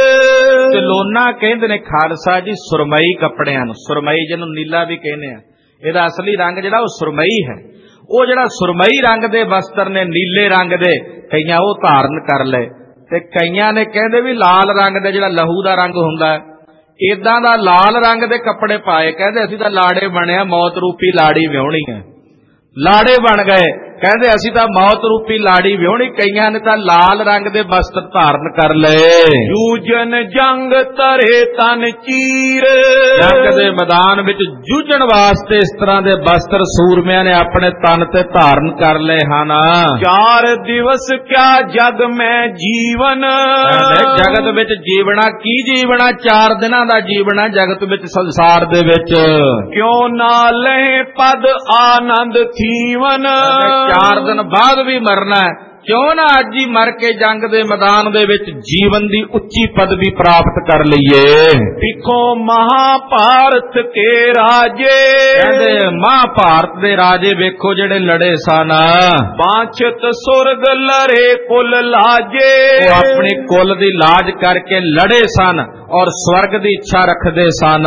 ਤਿਲੋਨਾ ਕਹਿੰਦੇ ਨੇ ਖਾਲਸਾ ਜੀ ਸੁਰਮਈ ਕੱਪੜਿਆਂ ਨੂੰ। ਸੁਰਮਈ ਜਿਹਨੂੰ ਨੀਲਾ ਵੀ ਕਹਿੰਦੇ ਆ, ਇਹਦਾ ਅਸਲੀ ਰੰਗ ਜਿਹੜਾ ਉਹ ਸੁਰਮਈ ਹੈ। ਉਹ ਜਿਹੜਾ ਸੁਰਮਈ ਰੰਗ ਦੇ ਵਸਤਰ ਨੇ, ਨੀਲੇ ਰੰਗ ਦੇ, ਕਈਆਂ ਉਹ ਧਾਰਨ ਕਰ ਲਏ। ਤੇ ਕਈਆਂ ਨੇ ਕਹਿੰਦੇ ਵੀ ਲਾਲ ਰੰਗ ਦੇ, ਜਿਹੜਾ ਲਹੂ ਦਾ ਰੰਗ ਹੁੰਦਾ, ਇਦਾਂ ਦਾ ਲਾਲ ਰੰਗ ਦੇ ਕੱਪੜੇ ਪਾਏ। ਕਹਿੰਦੇ ਅਸੀਂ ਤਾਂ ਲਾੜੇ ਬਣਿਆ, ਮੌਤ ਰੂਪੀ ਲਾੜੀ ਵਿਆਹਣੀ ਹੈ। ਲਾੜੇ ਬਣ ਗਏ, ਕਹਿੰਦੇ ਅਸੀਂ ਤਾਂ ਮੌਤ ਰੂਪੀ ਲਾੜੀ ਵਿਆਹਣੀ। ਕਈਆਂ ਨੇ ਤਾਂ ਲਾਲ ਰੰਗ ਦੇ ਵਸਤਰ ਧਾਰਨ ਕਰ ਲਏ। ਜੂਜਨ ਜੰਗ ਧਰੇ ਤਨ ਚੀਰ, ਜੰਗ ਦੇ ਮੈਦਾਨ ਵਿੱਚ ਜੂਝਣ ਵਾਸਤੇ ਇਸ ਤਰ੍ਹਾਂ ਦੇ ਵਸਤਰ ਸੂਰਮਿਆਂ ਨੇ ਆਪਣੇ ਤਨ ਤੇ ਧਾਰਨ ਕਰ ਲਏ ਹਨ। ਚਾਰ ਦਿਵਸ ਕਿਆ ਜਗ ਮੈਂ ਜੀਵਨ, ਜਗਤ ਵਿੱਚ ਜੀਵਣਾ ਕੀ ਜੀਵਣਾ, ਚਾਰ ਦਿਨਾਂ ਦਾ ਜੀਵਣਾ ਜਗਤ ਵਿੱਚ, ਸੰਸਾਰ ਦੇ ਵਿੱਚ। ਕਿਉਂ ਨਾ ਲਹਿ ਪਦ ਆਨੰਦ ਥੀਵਨ, ਚਾਰ ਦਿਨ ਬਾਅਦ ਵੀ ਮਰਨਾ, ਕਿਉਂ ਨਾ ਅੱਜ ਹੀ ਮਰ ਕੇ ਜੰਗ ਦੇ ਮੈਦਾਨ ਦੇ ਵਿੱਚ ਜੀਵਨ ਦੀ ਉੱਚੀ ਪਦਵੀ ਪ੍ਰਾਪਤ ਕਰ ਲਈਏ। ਪਿੱਖੋਂ ਮਹਾਭਾਰਤ ਕੇ ਰਾਜੇ, ਕਹਿੰਦੇ ਮਹਾਭਾਰਤ ਦੇ ਰਾਜੇ ਵੇਖੋ ਜਿਹੜੇ ਲੜੇ ਸਨ, ਬਾਂਛਤ ਸੁਰਗ ਲੜੇ ਕੁਲ ਲਾਜੇ, ਉਹ ਆਪਣੀ ਕੁਲ ਦੀ ਲਾਜ ਕਰਕੇ ਲੜੇ ਸਨ ਔਰ ਸਵਰਗ ਦੀ ਇੱਛਾ ਰੱਖਦੇ ਸਨ।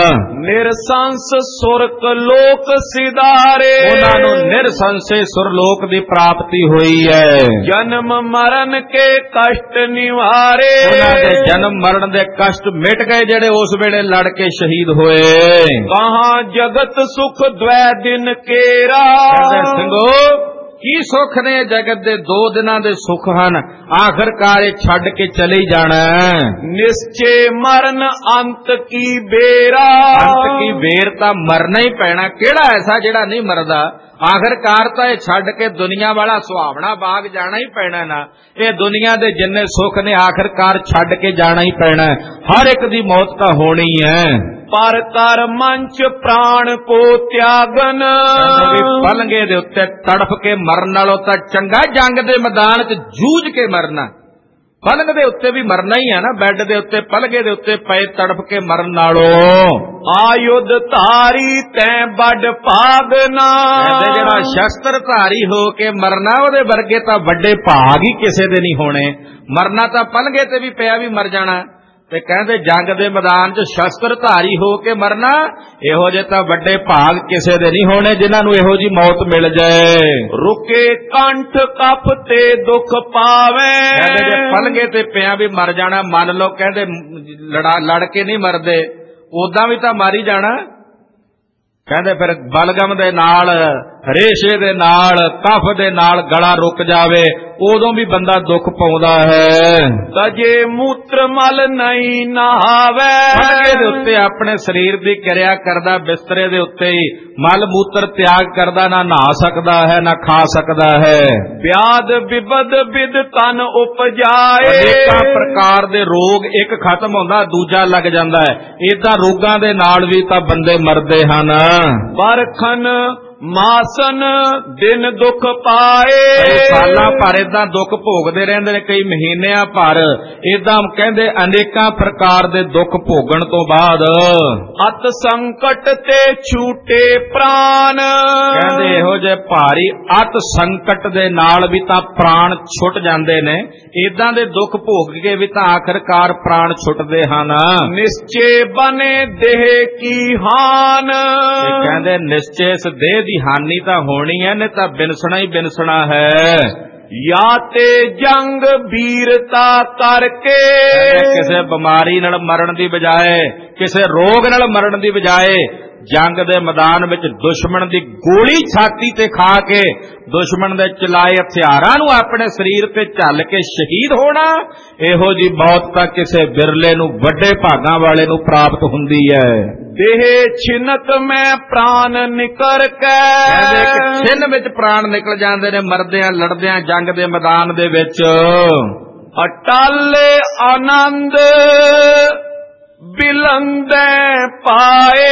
ਨਿਰਸੰਸ ਸੁਰਕ ਲੋਕ ਸਿਧਾਰੇ, ਉਹਨਾਂ ਨੂੰ ਨਿਰਸੰਸੇ ਸੁਰਲੋਕ ਦੀ ਪ੍ਰਾਪਤੀ ਹੋਈ ਹੈ। ਜਨਮ ਮਰਨ ਕੇ ਕਸ਼ਟ ਨਿਵਾਰੇ, ਉਹਨਾਂ ਦੇ ਜਨਮ ਮਰਨ ਦੇ ਕਸ਼ਟ ਮਿਟ ਗਏ ਜਿਹੜੇ ਉਸ ਵੇਲੇ ਲੜ ਕੇ ਸ਼ਹੀਦ ਹੋਏ। ਕਹਾਂ ਜਗਤ ਸੁਖ ਦਵੈ ਦਿਨ ਕੇਰਾ, ਕਹਿੰਦੇ ਸਿੰਘੋ ਕੀ ਸੁੱਖ ਨੇ ਜਗਤ ਦੇ ਦੋ ਦਿਨਾਂ ਦੇ ਸੁੱਖ ਹਨ, ਆਖਰਕਾਰ ਇਹ ਛੱਡ ਕੇ ਚਲੇ ਹੀ ਜਾਣਾ। ਨਿਸ਼ਚੇ ਮਰਨ ਅੰਤ ਕੀ ਬੇਰਾ, ਅੰਤ ਕੀ ਬੇਰ ਤਾਂ ਮਰਨਾ ਹੀ ਪੈਣਾ, ਕਿਹੜਾ ਐਸਾ ਜਿਹੜਾ ਨਹੀਂ ਮਰਦਾ। ਆਖਰਕਾਰ ਤਾਂ ਇਹ ਛੱਡ ਕੇ ਦੁਨੀਆ ਵਾਲਾ ਸੁਹਾਵਣਾ ਬਾਗ ਜਾਣਾ ਹੀ ਪੈਣਾ ਨਾ। ਇਹ ਦੁਨੀਆ ਦੇ ਜਿੰਨੇ ਸੁੱਖ ਨੇ ਆਖਰਕਾਰ ਛੱਡ ਕੇ ਜਾਣਾ ਹੀ ਪੈਣਾ, ਹਰ ਇੱਕ ਦੀ ਮੌਤ ਤਾਂ ਹੋਣੀ ਹੈ। ਪਰ ਕਰ ਮੰਚ ਪ੍ਰਾਣ ਕੋ ਤਿਆਗਨ, ਪਲੰਗੇ ਦੇ ਉੱਤੇ ਤੜਫ ਕੇ ਮਰਨ ਨਾਲੋਂ ਤਾਂ ਚੰਗਾ ਜੰਗ ਦੇ ਮੈਦਾਨ 'ਚ ਜੂਝ ਕੇ ਮਰਨਾ। ਪਲੰਗ ਦੇ ਉੱਤੇ ਵੀ ਮਰਨਾ ਹੀ ਹੈ ਨਾ, ਬੈੱਡ ਦੇ ਉੱਤੇ ਪਲਗੇ ਦੇ ਉੱਤੇ ਪਏ ਤੜਫ ਕੇ ਮਰਨ ਨਾਲੋਂ। ਆਯੁਧ ਧਾਰੀ ਤੈਂ ਵੱਡ ਭਾਗਨਾ, ਜਿਹੜਾ ਸ਼ਸਤਰ ਧਾਰੀ ਹੋ ਕੇ ਮਰਨਾ ਉਹਦੇ ਵਰਗੇ ਤਾਂ ਵੱਡੇ ਭਾਗ ਹੀ ਕਿਸੇ ਦੇ ਨਹੀਂ ਹੋਣੇ। ਮਰਨਾ ਤਾਂ ਪਲਗੇ ਤੇ ਵੀ ਪਿਆ ਵੀ ਮਰ ਜਾਣਾ, ਤੇ ਕਹਿੰਦੇ ਜੰਗ ਦੇ ਮੈਦਾਨ 'ਚ ਸ਼ਸਤਰ ਧਾਰੀ ਹੋ ਕੇ ਮਰਨਾ, ਇਹੋ ਜਿਹੇ ਤਾਂ ਵੱਡੇ ਭਾਗ ਕਿਸੇ ਦੇ ਨਹੀਂ ਹੋਣੇ ਜਿਨ੍ਹਾਂ ਨੂੰ ਇਹੋ ਜੀ ਮੌਤ ਮਿਲ ਜਾਏ। ਰੁਕੇ ਕੰਠ ਕਪ ਤੇ ਦੁੱਖ ਪਾਵੇ, ਕਹਿੰਦੇ ਜੇ ਪਲਗੇ ਤੇ ਪਿਆ ਵੀ ਮਰ ਜਾਣਾ, ਮੰਨ ਲਓ ਕਹਿੰਦੇ ਲੜਾ ਲੜ ਕੇ ਨਹੀਂ ਮਰਦੇ, ਉਦਾਂ ਵੀ ਤਾਂ ਮਾਰੀ ਜਾਣਾ। ਕਹਿੰਦੇ ਫਿਰ ਬਲਗਮ ਦੇ ਨਾਲ, ਰੇਸ਼ੇ ਦੇ ਨਾਲ, ਕਫ ਦੇ ਨਾਲ ਗਲਾ ਰੁਕ ਜਾਵੇ, ਉਦੋਂ ਵੀ ਬੰਦਾ ਦੁੱਖ ਪਾਉਂਦਾ ਹੈ। ਤਜੇ ਮੂਤਰ ਮਲ ਨਹੀਂ ਨਹਾਵੇ, ਪਲਗੇ ਦੇ ਉੱਤੇ ਆਪਣੇ ਸਰੀਰ ਦੀ ਕਿਰਿਆ ਕਰਦਾ, ਬਿਸਤਰੇ ਦੇ ਉੱਤੇ ਹੀ ਮਲ ਮੂਤਰ ਤਿਆਗ ਕਰਦਾ, ਨਾ ਨਹਾ ਸਕਦਾ ਹੈ ਨਾ ਖਾ ਸਕਦਾ ਹੈ। ਵਿਆਦ ਵਿਬਦ ਵਿਦ ਤਨ ਉਪਜਾਏ, ਅਨੇਕਾਂ ਪ੍ਰਕਾਰ ਦੇ ਰੋਗ ਇੱਕ ਖਤਮ ਹੁੰਦਾ ਦੂਜਾ ਲੱਗ ਜਾਂਦਾ ਹੈ। ਏਦਾਂ ਰੋਗਾਂ ਦੇ ਨਾਲ ਵੀ ਤਾਂ ਬੰਦੇ ਮਰਦੇ ਹਨ। ਬਰਖਨ ਮਾਸਨ ਦਿਨ ਦੁੱਖ ਪਾਏ, ਸਾਲਾਂ ਭਰ ਏਦਾਂ ਦੁੱਖ ਭੋਗਦੇ ਰਹਿੰਦੇ ਨੇ, ਕਈ ਮਹੀਨਿਆਂ ਭਰ ਏਦਾਂ ਕਹਿੰਦੇ ਅਨੇਕਾਂ ਪ੍ਰਕਾਰ ਦੇ ਦੁੱਖ ਭੋਗਣ ਤੋਂ ਬਾਅਦ ਅਤ ਸੰਕਟ ਤੇ ਛੂਟੇ ਪ੍ਰਾਨ, ਕਹਿੰਦੇ ਇਹੋ ਜਿਹੇ ਭਾਰੀ ਅਤ ਸੰਕਟ ਦੇ ਨਾਲ ਵੀ ਤਾਂ ਪ੍ਰਾਣ ਛੁੱਟ ਜਾਂਦੇ ਨੇ। ਏਦਾਂ ਦੇ ਦੁੱਖ ਭੋਗ ਕੇ ਵੀ ਤਾਂ ਆਖਰਕਾਰ ਪ੍ਰਾਣ ਛੁੱਟਦੇ ਹਨ। ਨਿਸ਼ਚੇ ਬਨੇ ਦੇਹ ਕੀ ਹਾਨ, ਕਹਿੰਦੇ ਨਿਸ਼ਚੇ ਇਸ ਦੇਹ ਦੀ ਹਾਨੀ ਤਾਂ ਹੋਣੀ ਹੈ, ਨਹੀਂ ਤਾਂ ਬਿਨਸਣਾ ਹੀ ਬਿਨਸਣਾ ਹੈ। ਜਾਂ ਤੇ ਜੰਗ ਵੀਰਤਾ ਕਰਕੇ, ਕਿਸੇ ਬਿਮਾਰੀ ਨਾਲ ਮਰਨ ਦੀ ਬਜਾਏ, ਕਿਸੇ ਰੋਗ ਨਾਲ ਮਰਨ ਦੀ ਬਜਾਏ ਜੰਗ ਦੇ ਮੈਦਾਨ ਵਿੱਚ ਦੁਸ਼ਮਣ ਦੀ ਗੋਲੀ ਛਾਤੀ ਤੇ ਖਾ ਕੇ ਦੁਸ਼ਮਣ ਦੇ ਚਲਾਏ ਹਥਿਆਰਾਂ ਨੂੰ ਆਪਣੇ ਸਰੀਰ ਤੇ ਝੱਲ ਕੇ ਸ਼ਹੀਦ ਹੋਣਾ, ਇਹੋ ਜੀ ਮੌਤ ਤਾਂ ਕਿਸੇ ਬਿਰਲੇ ਨੂੰ, ਵੱਡੇ ਭਾਗਾਂ ਵਾਲੇ ਨੂੰ ਪ੍ਰਾਪਤ ਹੁੰਦੀ ਹੈ। ਦੇਹ ਛਿਨਤ ਮੈਂ ਪ੍ਰਾਨ ਨਿਕਰ ਕੇ, ਛਿਨ ਵਿੱਚ ਪ੍ਰਾਣ ਨਿਕਲ ਜਾਂਦੇ ਨੇ ਮਰਦਿਆਂ ਲੜਦਿਆਂ ਜੰਗ ਦੇ ਮੈਦਾਨ ਦੇ ਵਿੱਚ। ਅਟਾਲੇ ਆਨੰਦ ਬਿਲੰਦੇ ਪਾਏ,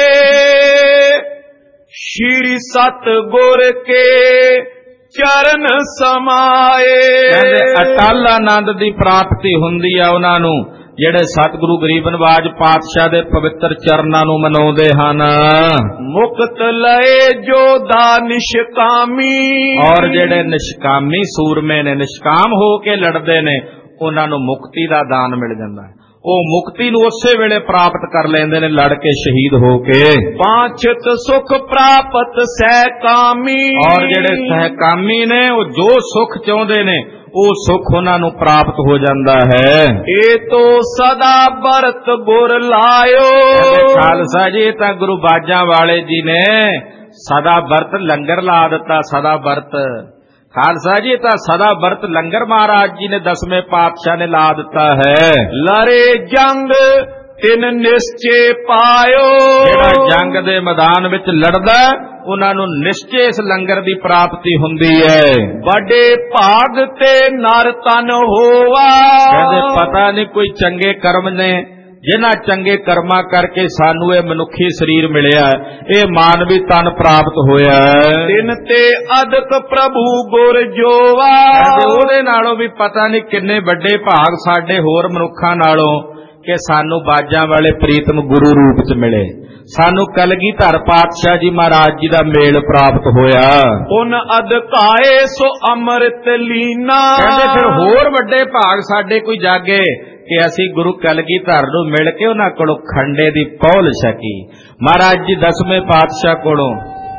ਸ਼੍ਰੀ ਸਤਿਗੁਰ ਕੇ ਚਰਨ ਸਮਾਏ। ਕਹਿੰਦੇ ਅਟਲ ਆਨੰਦ ਦੀ ਪ੍ਰਾਪਤੀ ਹੁੰਦੀ ਆ ਉਹਨਾਂ ਨੂੰ ਜਿਹੜੇ ਸਤਿਗੁਰੂ ਗਰੀਬ ਨਵਾਜ ਪਾਤਸ਼ਾਹ ਦੇ ਪਵਿੱਤਰ ਚਰਨਾਂ ਨੂੰ ਮਨਾਉਂਦੇ ਹਨ। ਮੁਕਤ ਲਏ ਜੋ ਦਾ ਨਿਸ਼ਕਾਮੀ, ਔਰ ਜਿਹੜੇ ਨਿਸ਼ਕਾਮੀ ਸੂਰਮੇ ਨੇ, ਨਿਸ਼ਕਾਮ ਹੋ ਕੇ ਲੜਦੇ ਨੇ, ਉਹਨਾਂ ਨੂੰ ਮੁਕਤੀ ਦਾ ਦਾਨ ਮਿਲ ਜਾਂਦਾ ਹੈ। ਉਹ ਮੁਕਤੀ ਨੂੰ ਉਸੇ ਵੇਲੇ ਪ੍ਰਾਪਤ ਕਰ ਲੈਂਦੇ ਨੇ ਲੜ ਕੇ ਸ਼ਹੀਦ ਹੋ ਕੇ। ਪਾਂਛਤ ਸੁਖ ਪ੍ਰਾਪਤ ਸਹਿਕਾਮੀ, ਔਰ ਜਿਹੜੇ ਸਹਿਕਾਮੀ ਨੇ ਉਹ ਜੋ ਸੁਖ ਚਾਹੁੰਦੇ ਨੇ ਉਹ ਸੁਖ ਉਹਨਾਂ ਨੂੰ ਪ੍ਰਾਪਤ ਹੋ ਜਾਂਦਾ ਹੈ। ਇਹ ਤੋ ਸਦਾ ਵਰਤ ਗੁਰ ਲਾਇਓ, ਖਾਲਸਾ ਜੀ ਤਾਂ ਗੁਰੂ ਬਾਜਾਂ ਵਾਲੇ ਜੀ ਨੇ ਸਦਾ ਵਰਤ ਲੰਗਰ ਲਾ ਦਿੱਤਾ। ਸਦਾ ਵਰਤ ਖਾਲਸਾ ਜੀ ਤਾਂ ਸਦਾ ਵਰਤ ਲੰਗਰ ਮਹਾਰਾਜ ਜੀ ਨੇ ਦਸਵੇਂ ਪਾਤਸ਼ਾਹ ਨੇ ਲਾ ਦਿੱਤਾ ਹੈ। ਲੜੇ ਜੰਗ ਤਿਨ ਨਿਸ਼ਚੇ ਪਾਇਓ, ਜਿਹੜਾ ਜੰਗ ਦੇ ਮੈਦਾਨ ਵਿੱਚ ਲੜਦਾ ਉਹਨਾਂ ਨੂੰ ਨਿਸ਼ਚੇ ਇਸ ਲੰਗਰ ਦੀ ਪ੍ਰਾਪਤੀ ਹੁੰਦੀ ਹੈ। ਵੱਡੇ ਭਾਗ ਤੇ ਨਰ ਤਨ ਹੋਵਾ, ਕਹਿੰਦੇ ਪਤਾ ਨਹੀਂ ਕੋਈ ਚੰਗੇ ਕਰਮ ਨੇ ਜਿਨ੍ਹਾਂ ਚੰਗੇ ਕਰਮਾਂ ਕਰਕੇ ਸਾਨੂੰ ਇਹ ਮਨੁੱਖੀ ਸਰੀਰ ਮਿਲਿਆ, ਇਹ ਮਾਨਵੀ ਤਨ ਪ੍ਰਾਪਤ ਹੋਇਆ। ਤਿਨ ਤੇ ਅਦਕ ਪ੍ਰਭੂ ਗੁਰ ਜੋਵਾ, ਉਹਦੇ ਨਾਲੋਂ ਵੀ ਪਤਾ ਨਹੀਂ ਕਿੰਨੇ ਵੱਡੇ ਭਾਗ ਸਾਡੇ ਹੋਰ ਮਨੁੱਖਾਂ ਨਾਲੋਂ ਕਿ ਸਾਨੂੰ ਬਾਜਾਂ ਵਾਲੇ ਪ੍ਰੀਤਮ ਗੁਰੂ ਰੂਪ ਚ ਮਿਲੇ। ਸਾਨੂੰ ਕਲਗੀਧਰ ਪਾਤਸ਼ਾਹ ਜੀ ਮਹਾਰਾਜ ਜੀ ਦਾ ਮੇਲ ਪ੍ਰਾਪਤ ਹੋਇਆ। ਉਨ ਅਦਕਾਏ ਸੋ ਅੰਮ੍ਰਿਤ ਲੀਨਾ, ਕਹਿੰਦੇ ਫਿਰ ਹੋਰ ਵੱਡੇ ਭਾਗ ਸਾਡੇ ਕੋਈ ਜਾਗੇ ਕਿ ਅਸੀਂ ਗੁਰੂ ਕਲਗੀਧਰ ਨੂੰ ਮਿਲ ਕੇ ਉਹਨਾਂ ਕੋਲੋਂ ਖੰਡੇ ਦੀ ਪੌਲ ਛਕੀ। ਮਹਾਰਾਜ ਜੀ ਦਸਵੇਂ ਪਾਤਸ਼ਾਹ ਕੋਲੋਂ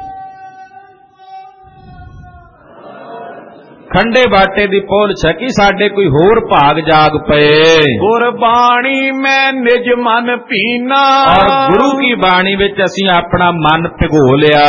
ਖੰਡੇ ਬਾਟੇ ਦੀ ਪੋਲ ਛਕੀ, ਸਾਡੇ ਕੋਈ ਹੋਰ ਭਾਗ ਜਾਗ ਪਏ। ਗੁਰਬਾਣੀ ਮੈਂ ਨਿਜ ਮਨ ਪੀਨਾ, ਔਰ ਗੁਰੂ ਕੀ ਬਾਣੀ ਵਿੱਚ ਅਸੀਂ ਆਪਣਾ ਮਨ ਭਿਗੋ ਲਿਆ।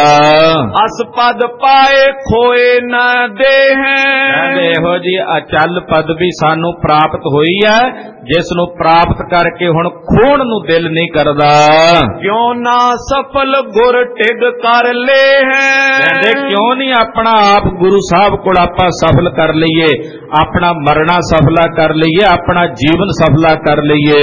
ਅਸ ਪਦ ਪਾਏ ਖੋਏ ਨਾ ਦੇਹੈ, ਕਹਿੰਦੇ ਇਹੋ ਜੀ ਅਚਲ ਪਦਵੀ ਸਾਨੂੰ ਪ੍ਰਾਪਤ ਹੋਈ ਹੈ ਜਿਸ ਨੂੰ ਪ੍ਰਾਪਤ ਕਰਕੇ ਹੁਣ ਖੋਣ ਨੂੰ ਦਿਲ ਨਹੀਂ ਕਰਦਾ। ਕਿਉਂ ਨਾ ਸਫਲ ਗੁਰ ਟਿਗ ਕਰ ਲੇ ਹੈ, ਕਹਿੰਦੇ ਕਿਉਂ ਨਹੀਂ ਆਪਣਾ ਆਪ ਗੁਰੂ ਸਾਹਿਬ ਕੋਲ ਆਪਾਂ ਸਫਲ ਕਰ ਲਈਏ, ਆਪਣਾ ਮਰਨਾ ਸਫਲਾ ਕਰ ਲਈਏ, ਆਪਣਾ ਜੀਵਨ ਸਫਲਾ ਕਰ ਲਈਏ।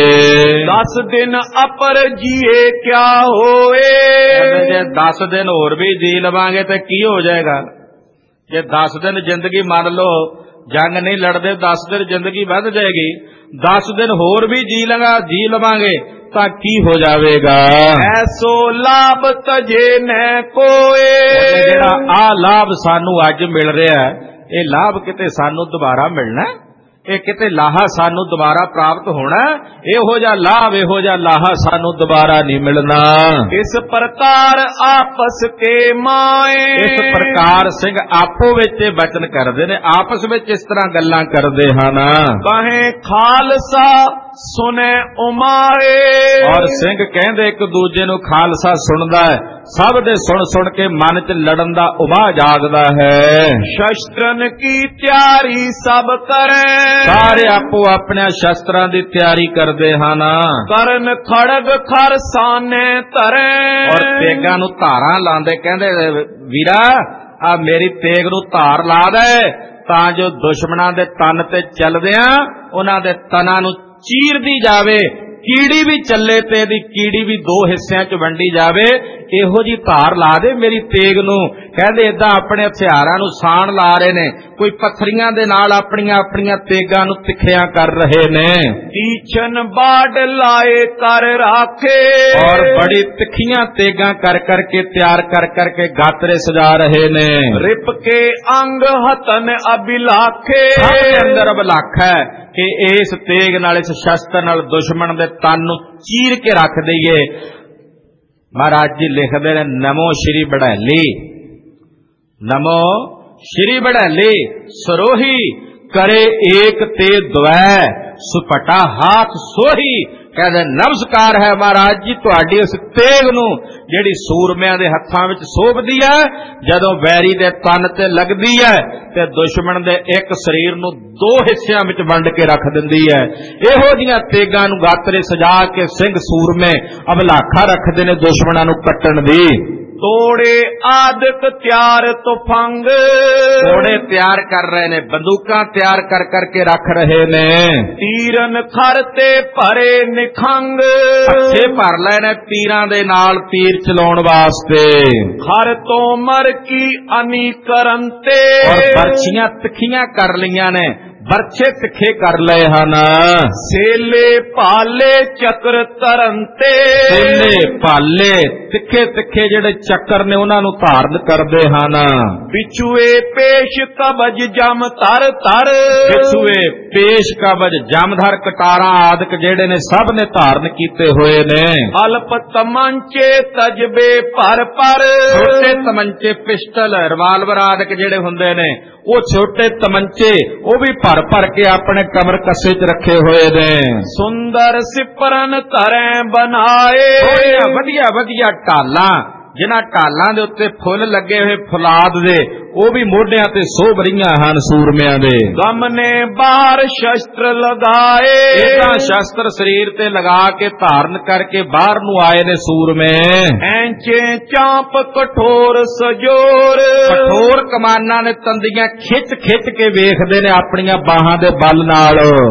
ਦਸ ਦਿਨ ਅਪਰ ਜੀਏ ਕਿਆ ਹੋਏ, ਜੇ ਦਸ ਦਿਨ ਹੋਰ ਵੀ ਜੀ ਲਵਾਂਗੇ ਤੇ ਕੀ ਹੋ ਜਾਏਗਾ। ਜੇ ਦਸ ਦਿਨ ਜ਼ਿੰਦਗੀ ਮੰਨ ਲਓ ਜੰਗ ਨਹੀਂ ਲੜਦੇ, ਦਸ ਦਿਨ ਜ਼ਿੰਦਗੀ ਵੱਧ ਜਾਏਗੀ। ਦਸ ਦਿਨ ਹੋਰ ਵੀ ਜੀ ਲਗਾ ਜੀ ਲਵਾਂਗੇ ਤਾਂ ਕੀ ਹੋ ਜਾਵੇਗਾ। ਐਸੋ ਲਾਭ ਤਜੇ ਨੈ ਕੋਏ, ਜਿਹੜਾ ਆ ਲਾਭ ਸਾਨੂੰ ਅੱਜ ਮਿਲ ਰਿਹਾ ਇਹ ਲਾਭ ਕਿਤੇ ਸਾਨੂੰ ਦੁਬਾਰਾ ਮਿਲਣਾ, ਇਹ ਕਿਤੇ ਲਾਹਾ ਸਾਨੂੰ ਦੁਬਾਰਾ ਪ੍ਰਾਪਤ ਹੋਣਾ। ਇਹੋ ਜਿਹਾ ਲਾਭ ਇਹੋ ਜਿਹਾ ਲਾਹਾ ਸਾਨੂੰ ਦੁਬਾਰਾ ਨਹੀਂ ਮਿਲਣਾ। ਇਸ ਪ੍ਰਕਾਰ ਆਪਸ ਕੇ ਮਾਏ, ਇਸ ਪ੍ਰਕਾਰ ਸਿੰਘ ਆਪੋ ਵਿੱਚ ਬਚਨ ਕਰਦੇ ਨੇ, ਆਪਸ ਵਿੱਚ ਇਸ ਤਰ੍ਹਾਂ ਗੱਲਾਂ ਕਰਦੇ ਹਨ। ਕਹੇ ਖਾਲਸਾ ਸੁਨੇ ਉਮਾਏ, ਔਰ ਸਿੰਘ ਕਹਿੰਦੇ ਇੱਕ ਦੂਜੇ ਨੂੰ ਖਾਲਸਾ ਸੁਣਦਾ ਹੈ, ਸਭ ਦੇ ਸੁਣ ਸੁਣ ਕੇ ਮਨ ਚ ਲੜਨ ਦਾ ਉਮਾਹ ਜਾਗਦਾ ਹੈ। ਸ਼ਸਤਰਨ ਕੀ ਤਿਆਰੀ ਸਭ ਕਰੇ, ਸਾਰੇ ਆਪੋ ਆਪਣੇ ਸ਼ਸਤਰਾਂ ਦੀ ਤਿਆਰੀ ਕਰਦੇ ਹਨ। ਕਰਨ ਖੜਗ ਖਰ ਸਾਨੇ ਧਰੇ, ਔਰ ਤੇਗਾਂ ਨੂੰ ਧਾਰਾਂ ਲਾਉਂਦੇ, ਕਹਿੰਦੇ ਵੀਰਾ ਆ ਮੇਰੀ ਤੇਗ ਨੂੰ ਧਾਰ ਲਾ ਦੇ ਤਾਂ ਜੋ ਦੁਸ਼ਮਣਾਂ ਦੇ ਤਨ ਤੇ ਚੱਲਦਿਆਂ ਉਹਨਾਂ ਦੇ ਤਨਾਂ ਨੂੰ ਚੀਰਦੀ ਜਾਵੇ, ਕੀੜੀ ਵੀ ਚੱਲੇ ਤੇ ਇਹਦੀ ਕੀੜੀ ਵੀ ਦੋ ਹਿੱਸਿਆਂ ਚ ਵੰਡੀ ਜਾਵੇ, ਇਹੋ ਜੀ ਧਾਰ ਲਾ ਦੇ ਮੇਰੀ ਤੇਗ ਨੂੰ। ਕਹਿੰਦੇ ਏਦਾਂ ਆਪਣੇ ਹਥਿਆਰਾਂ ਨੂੰ ਸਾਣ ਲਾ ਰਹੇ ਨੇ, ਕੋਈ ਪੱਥਰੀਆਂ ਦੇ ਨਾਲ ਆਪਣੀਆਂ ਆਪਣੀਆਂ ਤੇਗਾਂ ਨੂੰ ਤਿੱਖਿਆਂ ਕਰ ਰਹੇ ਨੇ। ਤੀਛਨ ਬਾੜ ਲਾਏ ਕਰ ਰਾਖੇ, ਔਰ ਬੜੀ ਤਿੱਖੀਆਂ ਤੇਗਾਂ ਕਰ ਕਰਕੇ ਤਿਆਰ ਕਰ ਕਰਕੇ ਗਾਤਰੇ ਸਜਾ ਰਹੇ ਨੇ। ਰਿਪ ਕੇ ਅੰਗ ਹਤਨ ਅਬਿਲਾਖੇ, ਆਪਣੇ ਅੰਦਰ ਅਬਿਲਾਖ ਹੈ ਕਿ ਇਸ ਤੇਗ ਨਾਲ ਇਸ ਸ਼ਸਤਰ ਨਾਲ ਦੁਸ਼ਮਣ ਦੇ ਤਨ ਨੂੰ ਚੀਰ ਕੇ ਰੱਖ ਦਈਏ। ਮਹਾਰਾਜ ਜੀ ਲਿਖਦੇ ਨੇ ਨਮੋ ਸ਼੍ਰੀ ਬੜੈਲੀ, ਨਮੋ ਸ਼੍ਰੀ ਬੜੈਲੀ ਸਰੋਹੀ ਕਰੇ ਏਕ ਤੇ ਦਵੈ ਸੁਪਟਾ ਹਾਥ ਸੋਹੀ। ਕਹਿੰਦੇ ਨਮਸਕਾਰ ਹੈ ਮਹਾਰਾਜ ਜੀ ਤੁਹਾਡੀ ਉਸ ਤੇਗ ਨੂੰ ਜਿਹੜੀ ਸੂਰਮਿਆਂ ਦੇ ਹੱਥਾਂ ਵਿੱਚ ਸੋਭਦੀ ਹੈ, ਜਦੋਂ ਵੈਰੀ ਦੇ ਤਨ ਤੇ ਲੱਗਦੀ ਹੈ ਤੇ ਦੁਸ਼ਮਣ ਦੇ ਇੱਕ ਸਰੀਰ ਨੂੰ ਦੋ ਹਿੱਸਿਆਂ ਵਿੱਚ ਵੰਡ ਕੇ ਰੱਖ ਦਿੰਦੀ ਹੈ। ਇਹੋ ਜਿਹੀਆਂ ਤੇਗਾਂ ਨੂੰ ਗਾਤਰੇ ਸਜਾ ਕੇ ਸਿੰਘ ਸੂਰਮੇ ਅਬਲਾਖਾ ਰੱਖਦੇ ਨੇ ਦੁਸ਼ਮਣਾਂ ਨੂੰ ਕੱਟਣ ਦੀ। ਤੋੜੇ ਆਦਿਕ ਤਿਆਰ ਤੁਫੰਗ, ਤੋੜੇ ਤਿਆਰ ਕਰ ਰਹੇ ਨੇ, ਬੰਦੂਕਾਂ ਤਿਆਰ ਕਰ ਕਰਕੇ ਰੱਖ ਰਹੇ ਨੇ। ਤੀਰਨ ਖਰ ਤੇ ਭਰੇ ਨਿਖੰਗ, ਅੱਛੇ ਭਰ ਲਏ ਨੇ ਤੀਰਾਂ ਦੇ ਨਾਲ ਤੀਰ ਚਲਾਉਣ ਵਾਸਤੇ। ਖਰ ਤੋਂ ਮਰ ਕੀ ਅਨੀ ਕਰਨ ਤੇ, ਔਰ ਬਰਛੀਆਂ ਤਿੱਖੀਆਂ ਕਰ ਲਈਆਂ ਨੇ, ਬਰਛੇ ਤਿੱਖੇ ਕਰ ਲਏ ਹਨ। ਸੇਲੇ ਭਾਲੇ ਚੱਕਰ ਤਰਨ ਤੇ, ਸੇਲੇ ਭਾਲੇ ਤਿੱਖੇ ਤਿੱਖੇ ਜਿਹੜੇ ਚੱਕਰ ਨੇ ਉਹਨਾਂ ਨੂੰ ਧਾਰਨ ਕਰਦੇ ਹਨ। ਵਿਚੂਏ ਪੇਸ਼ ਕਬਜ ਜਮ ਤਰ ਤਰ, ਵਿਚੂਏ ਪੇਸ਼ ਕਬਜ ਜਮਧਰ ਕਟਾਰਾਂ ਆਦਿਕ ਜਿਹੜੇ ਨੇ ਸਭ ਨੇ ਧਾਰਨ ਕੀਤੇ ਹੋਏ ਨੇ। ਅਲਪ ਤਮੰਚੇ ਤਜਬੇ ਪਰ ਪਰ, ਛੋਟੇ ਤਮੰਚੇ ਪਿਸਟਲ ਰਿਵਾਲਵਰ ਆਦਿਕ ਜਿਹੜੇ ਹੁੰਦੇ ਨੇ ਉਹ ਛੋਟੇ ਤਮੰਚੇ ਉਹ ਵੀ ਭਰ ਭਰ ਕੇ ਆਪਣੇ ਕਮਰ ਕੱਸੇ ਚ ਰੱਖੇ ਹੋਏ ਨੇ। ਸੁੰਦਰ ਸਿਪਰਨ ਧਰੇ ਬਣਾਏ, ਵਧੀਆ ਵਧੀਆ ਢਾਲਾਂ, ਜਿਨ੍ਹਾਂ ਢਾਲਾਂ ਦੇ ਉੱਤੇ ਫੁੱਲ ਲੱਗੇ ਹੋਏ ਫੁਲਾਦ ਦੇ ਉਹ ਵੀ ਮੋਢਿਆਂ ਤੇ ਸੋਭ ਰਹੀਆਂ ਹਨ ਸੂਰਮਿਆਂ ਦੇ। ਗਮ ਨੇ ਬਾਹਰ ਸ਼ਸਤਰ ਲਗਾਏ, ਇਦਾਂ ਸ਼ਸਤਰ ਸਰੀਰ ਤੇ ਲਗਾ ਕੇ ਧਾਰਨ ਕਰਕੇ ਬਾਹਰ ਨੂੰ ਆਏ ਨੇ ਸੂਰਮੇ। ਐਂਚੇ ਚਾਂਪ ਕਠੋਰ ਸਜੋਰ, ਕਠੋਰ ਕਮਾਨਾਂ ਨੇ ਤੰਦੀਆਂ ਖਿੱਚ ਖਿੱਚ ਕੇ ਵੇਖਦੇ ਨੇ ਆਪਣੀਆਂ ਬਾਹਾਂ ਦੇ ਬਲ ਨਾਲ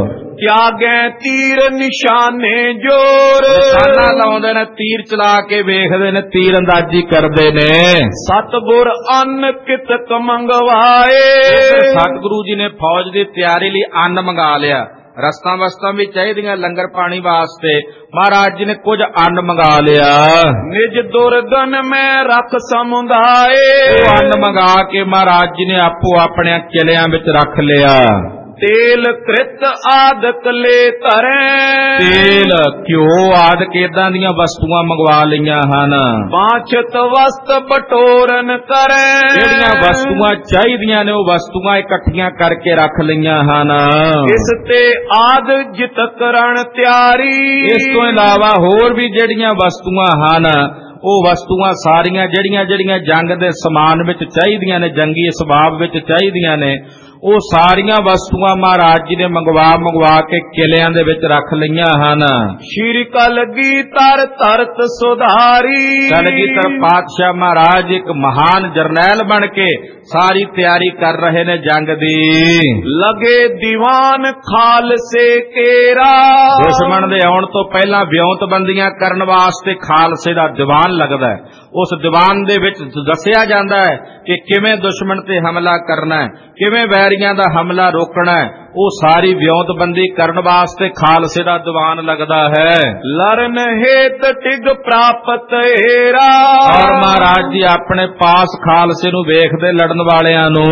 ਤਿਆਗੈ ਤੀਰ ਨਿਸ਼ਾਨੇ ਜੋਰ। ਨਿਸ਼ਾਨਾ ਲਾਉਂਦੇ ਨੇ, ਤੀਰ ਚਲਾ ਕੇ ਵੇਖਦੇ ਨੇ, ਤੀਰ ਅੰਦਾਜ਼ੀ ਕਰਦੇ ਨੇ। ਸਤਿਗੁਰ ਅੰਨ ਕਿਤਕ ਮੰਗਵਾਏ। ਸਤਿਗੁਰੂ ਜੀ ਨੇ ਫੌਜ ਦੀ ਤਿਆਰੀ ਲਈ ਅੰਨ ਮੰਗਾ ਲਿਆ। ਰਸਤਾਂ ਵਸਤਾਂ ਵੀ ਚਾਹੀਦੀਆਂ ਲੰਗਰ ਪਾਣੀ ਵਾਸਤੇ। ਮਹਾਰਾਜ ਜੀ ਨੇ ਕੁਝ ਅੰਨ ਮੰਗਾ ਲਿਆ। ਨਿਜ ਦੁਰਗਨ ਮੈਂ ਰੱਖ ਸਮੁਦਾਏ। ਉਹ ਅੰਨ ਮੰਗਾ ਕੇ ਮਹਾਰਾਜ ਜੀ ਨੇ ਆਪੋ ਆਪਣੇ ਕਿਲਿਆਂ ਵਿੱਚ ਰੱਖ ਲਿਆ। ਤੇਲ ਕ੍ਰਿਤ ਆਦਿਕ ਲੈ ਧਰੈ। ਤੇਲ ਘਿਓ ਆਦਿਕ ਏਦਾਂ ਦੀਆਂ ਵਸਤੂਆਂ ਮੰਗਵਾ ਲਈਆਂ ਹਨ। ਬਾਛਤ ਵਸਤ ਬਟੋਰਨ ਕਰੈ। ਜਿਹੜੀਆਂ ਵਸਤੂਆਂ ਚਾਹੀਦੀਆਂ ਨੇ ਉਹ ਵਸਤੂਆਂ ਇਕੱਠੀਆਂ ਕਰਕੇ ਰੱਖ ਲਈਆਂ ਹਨ। ਇਸ ਤੇ ਆਦ ਜਿਤ ਕਰਨ ਤਿਆਰੀ। ਇਸ ਤੋਂ ਇਲਾਵਾ ਹੋਰ ਵੀ ਜਿਹੜੀਆਂ ਵਸਤੂਆਂ ਹਨ ਉਹ ਵਸਤੂਆਂ ਸਾਰੀਆਂ ਜਿਹੜੀਆਂ ਜਿਹੜੀਆਂ ਜੰਗ ਦੇ ਸਮਾਨ ਵਿੱਚ ਚਾਹੀਦੀਆਂ ਨੇ, ਜੰਗੀ ਸਬਾਬ ਵਿੱਚ ਚਾਹੀਦੀਆਂ ਨੇ, ਉਹ ਸਾਰੀਆਂ ਵਸਤੂਆਂ ਮਹਾਰਾਜ ਜੀ ਨੇ ਮੰਗਵਾ ਮੰਗਵਾ ਕੇ ਕਿਲਿਆਂ ਦੇ ਵਿੱਚ ਰੱਖ ਲਈਆਂ ਹਨ। ਸ਼੍ਰੀ ਕਲਗੀ ਧਰ ਧਰਤ ਸੁਧਾਰੀ। ਕਲਗੀਧਰ ਪਾਤਸ਼ਾਹ ਮਹਾਰਾਜ ਇੱਕ ਮਹਾਨ ਜਰਨੈਲ ਬਣ ਕੇ ਸਾਰੀ ਤਿਆਰੀ ਕਰ ਰਹੇ ਨੇ ਜੰਗ ਦੀ। ਲਗੇ ਦੀਵਾਨ ਖਾਲਸੇ ਕੇਰਾ। ਦੁਸ਼ਮਣ ਦੇ ਆਉਣ ਤੋਂ ਪਹਿਲਾਂ ਵਿਉਂਤਬੰਦੀਆਂ ਕਰਨ ਵਾਸਤੇ ਖਾਲਸੇ ਦਾ ਦੀਵਾਨ ਲੱਗਦਾ ਹੈ। ਉਸ ਦੀਵਾਨ ਦੇ ਵਿੱਚ ਦੱਸਿਆ ਜਾਂਦਾ ਹੈ ਕਿ ਕਿਵੇਂ ਦੁਸ਼ਮਣ ਤੇ ਹਮਲਾ ਕਰਨਾ ਹੈ, ਕਿਵੇਂ ਵੈਰੀਆਂ ਦਾ ਹਮਲਾ ਰੋਕਣਾ ਹੈ। ਉਹ ਸਾਰੀ ਵਿਉਂਤਬੰਦੀ ਕਰਨ ਵਾਸਤੇ ਖਾਲਸੇ ਦਾ ਦੀਵਾਨ ਲੱਗਦਾ ਹੈ। ਲਰਨ ਹੇਤ ਟਿਗ ਪ੍ਰਾਪਤ ਏਰਾ। ਔਰ ਮਹਾਰਾਜ ਜੀ ਆਪਣੇ ਪਾਸ ਖਾਲਸੇ ਨੂੰ ਵੇਖਦੇ ਲੜਨ ਵਾਲਿਆਂ ਨੂੰ।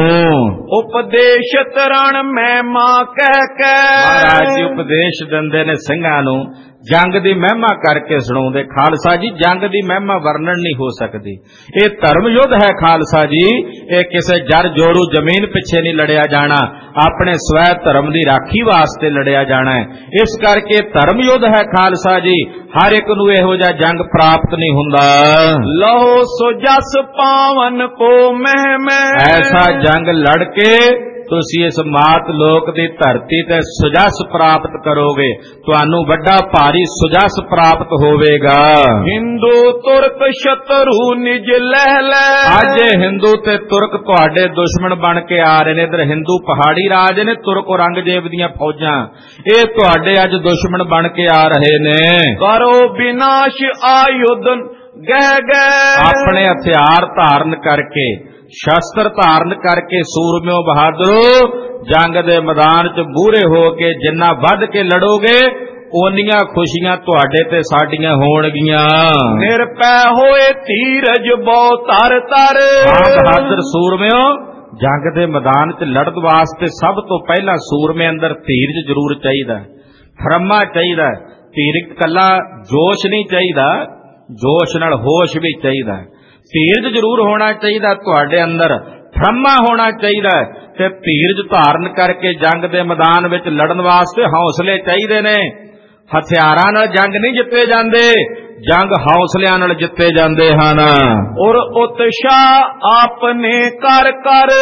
ਉਪਦੇਸ਼ਤ ਰਣ ਮਹਿਮਾ ਕਹਿ ਕੇ। ਮਹਾਰਾਜ ਜੀ ਉਪਦੇਸ਼ ਦਿੰਦੇ ਨੇ ਸਿੰਘਾਂ ਨੂੰ, ਜੰਗ ਦੀ ਮਹਿਮਾ ਕਰਕੇ ਸੁਣਾਉਂਦੇ। ਖਾਲਸਾ ਜੀ ਜੰਗ ਦੀ ਮਹਿਮਾ ਵਰਣਨ ਨਹੀਂ ਹੋ ਸਕਦੀ। ਇਹ ਧਰਮ ਯੁੱਧ ਹੈ ਖਾਲਸਾ ਜੀ। ਇਹ ਕਿਸੇ ਜਰ ਜੋਰੂ ਜ਼ਮੀਨ ਪਿੱਛੇ ਨਹੀਂ ਲੜਿਆ ਜਾਣਾ, ਆਪਣੇ ਸਵੈ ਧਰਮ ਦੀ ਰਾਖੀ ਵਾਸਤੇ ਲੜਿਆ ਜਾਣਾ ਹੈ। ਇਸ ਕਰਕੇ ਧਰਮ ਯੁੱਧ ਹੈ ਖਾਲਸਾ ਜੀ। ਹਰ ਇੱਕ ਨੂੰ ਇਹੋ ਜਿਹਾ ਜੰਗ ਪ੍ਰਾਪਤ ਨਹੀਂ ਹੁੰਦਾ। ਲਹੋ ਸੋ ਜਸ ਪਾਵਨ ਕੋ ਮਹਿਮੈ। ਐਸਾ ਜੰਗ ਲੜ ਕੇ ਤੁਸੀਂ ਇਸ ਮਾਤ ਲੋਕ ਦੀ ਧਰਤੀ ਤੇ ਸੁਜਸ ਪ੍ਰਾਪਤ ਕਰੋਗੇ। ਤੁਹਾਨੂੰ ਵੱਡਾ ਭਾਰੀ ਸੁਜਸ ਪ੍ਰਾਪਤ ਹੋਵੇਗਾ। ਹਿੰਦੂ ਤੁਰਕ ਸ਼ਤਰੂ ਨਿਜ ਲਹਿ ਲੈ। ਅੱਜ ਹਿੰਦੂ ਤੇ ਤੁਰਕ ਤੁਹਾਡੇ ਦੁਸ਼ਮਣ ਬਣ ਕੇ ਆ ਰਹੇ ਨੇ। ਇਧਰ ਹਿੰਦੂ ਪਹਾੜੀ ਰਾਜ ਨੇ, ਤੁਰਕ ਔਰੰਗਜ਼ੇਬ ਦੀਆਂ ਫੌਜਾਂ, ਇਹ ਤੁਹਾਡੇ ਅੱਜ ਦੁਸ਼ਮਣ ਬਣ ਕੇ ਆ ਰਹੇ ਨੇ। ਕਰੋ ਵਿਨਾਸ਼ ਆਯੁਧ ਗਹਿ ਗਹਿ। ਆਪਣੇ ਹਥਿਆਰ ਧਾਰਨ ਕਰਕੇ, ਸ਼ਸਤਰ ਧਾਰਨ ਕਰਕੇ ਸੂਰਮਿਓ ਬਹਾਦਰੋ ਜੰਗ ਦੇ ਮੈਦਾਨ 'ਚ ਮੂਹਰੇ ਹੋ ਕੇ ਜਿੰਨਾ ਵੱਧ ਕੇ ਲੜੋਗੇ ਓਨੀਆਂ ਖੁਸ਼ੀਆਂ ਤੁਹਾਡੇ ਤੇ ਸਾਡੀਆਂ ਹੋਣਗੀਆਂ। ਨਿਰਪੈ ਹੋਏ ਧੀਰਜ ਬਹੁ ਤਰ ਤਰ। ਬਹਾਦਰ ਸੂਰਮਿਓ ਜੰਗ ਦੇ ਮੈਦਾਨ 'ਚ ਲੜਨ ਵਾਸਤੇ ਸਭ ਤੋਂ ਪਹਿਲਾਂ ਸੂਰਮੇ ਅੰਦਰ ਧੀਰਜ ਜ਼ਰੂਰ ਚਾਹੀਦਾ, ਫਰਮਾ ਚਾਹੀਦਾ। ਧੀਰਜ ਕੱਲਾ ਜੋਸ਼ ਨਹੀਂ ਚਾਹੀਦਾ, ਜੋਸ਼ ਨਾਲ ਹੋਸ਼ ਵੀ ਚਾਹੀਦਾ। ਧੀਰਜ ਜ਼ਰੂਰ ਹੋਣਾ ਚਾਹੀਦਾ ਤੁਹਾਡੇ ਅੰਦਰ, ਫਰਮਾ ਹੋਣਾ ਚਾਹੀਦਾ ਤੇ ਧੀਰਜ ਧਾਰਨ ਕਰਕੇ ਜੰਗ ਦੇ ਮੈਦਾਨ ਵਿੱਚ ਲੜਨ ਵਾਸਤੇ ਹੌਸਲੇ ਚਾਹੀਦੇ ਨੇ। ਹਥਿਆਰਾਂ ਨਾਲ ਜੰਗ ਨਹੀਂ ਜਿੱਤੇ ਜਾਂਦੇ, ਜੰਗ ਹੌਸਲਿਆਂ ਨਾਲ ਜਿੱਤੇ ਜਾਂਦੇ ਹਨ। ਔਰ ਉਤਸ਼ਾਹ ਆਪਣੇ ਕਰ ਕਰ।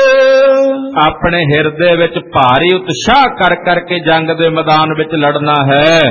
ਆਪਣੇ ਹਿਰਦੇ ਵਿੱਚ ਭਾਰੀ ਉਤਸ਼ਾਹ ਕਰ ਕਰਕੇ ਜੰਗ ਦੇ ਮੈਦਾਨ ਵਿੱਚ ਲੜਨਾ ਹੈ।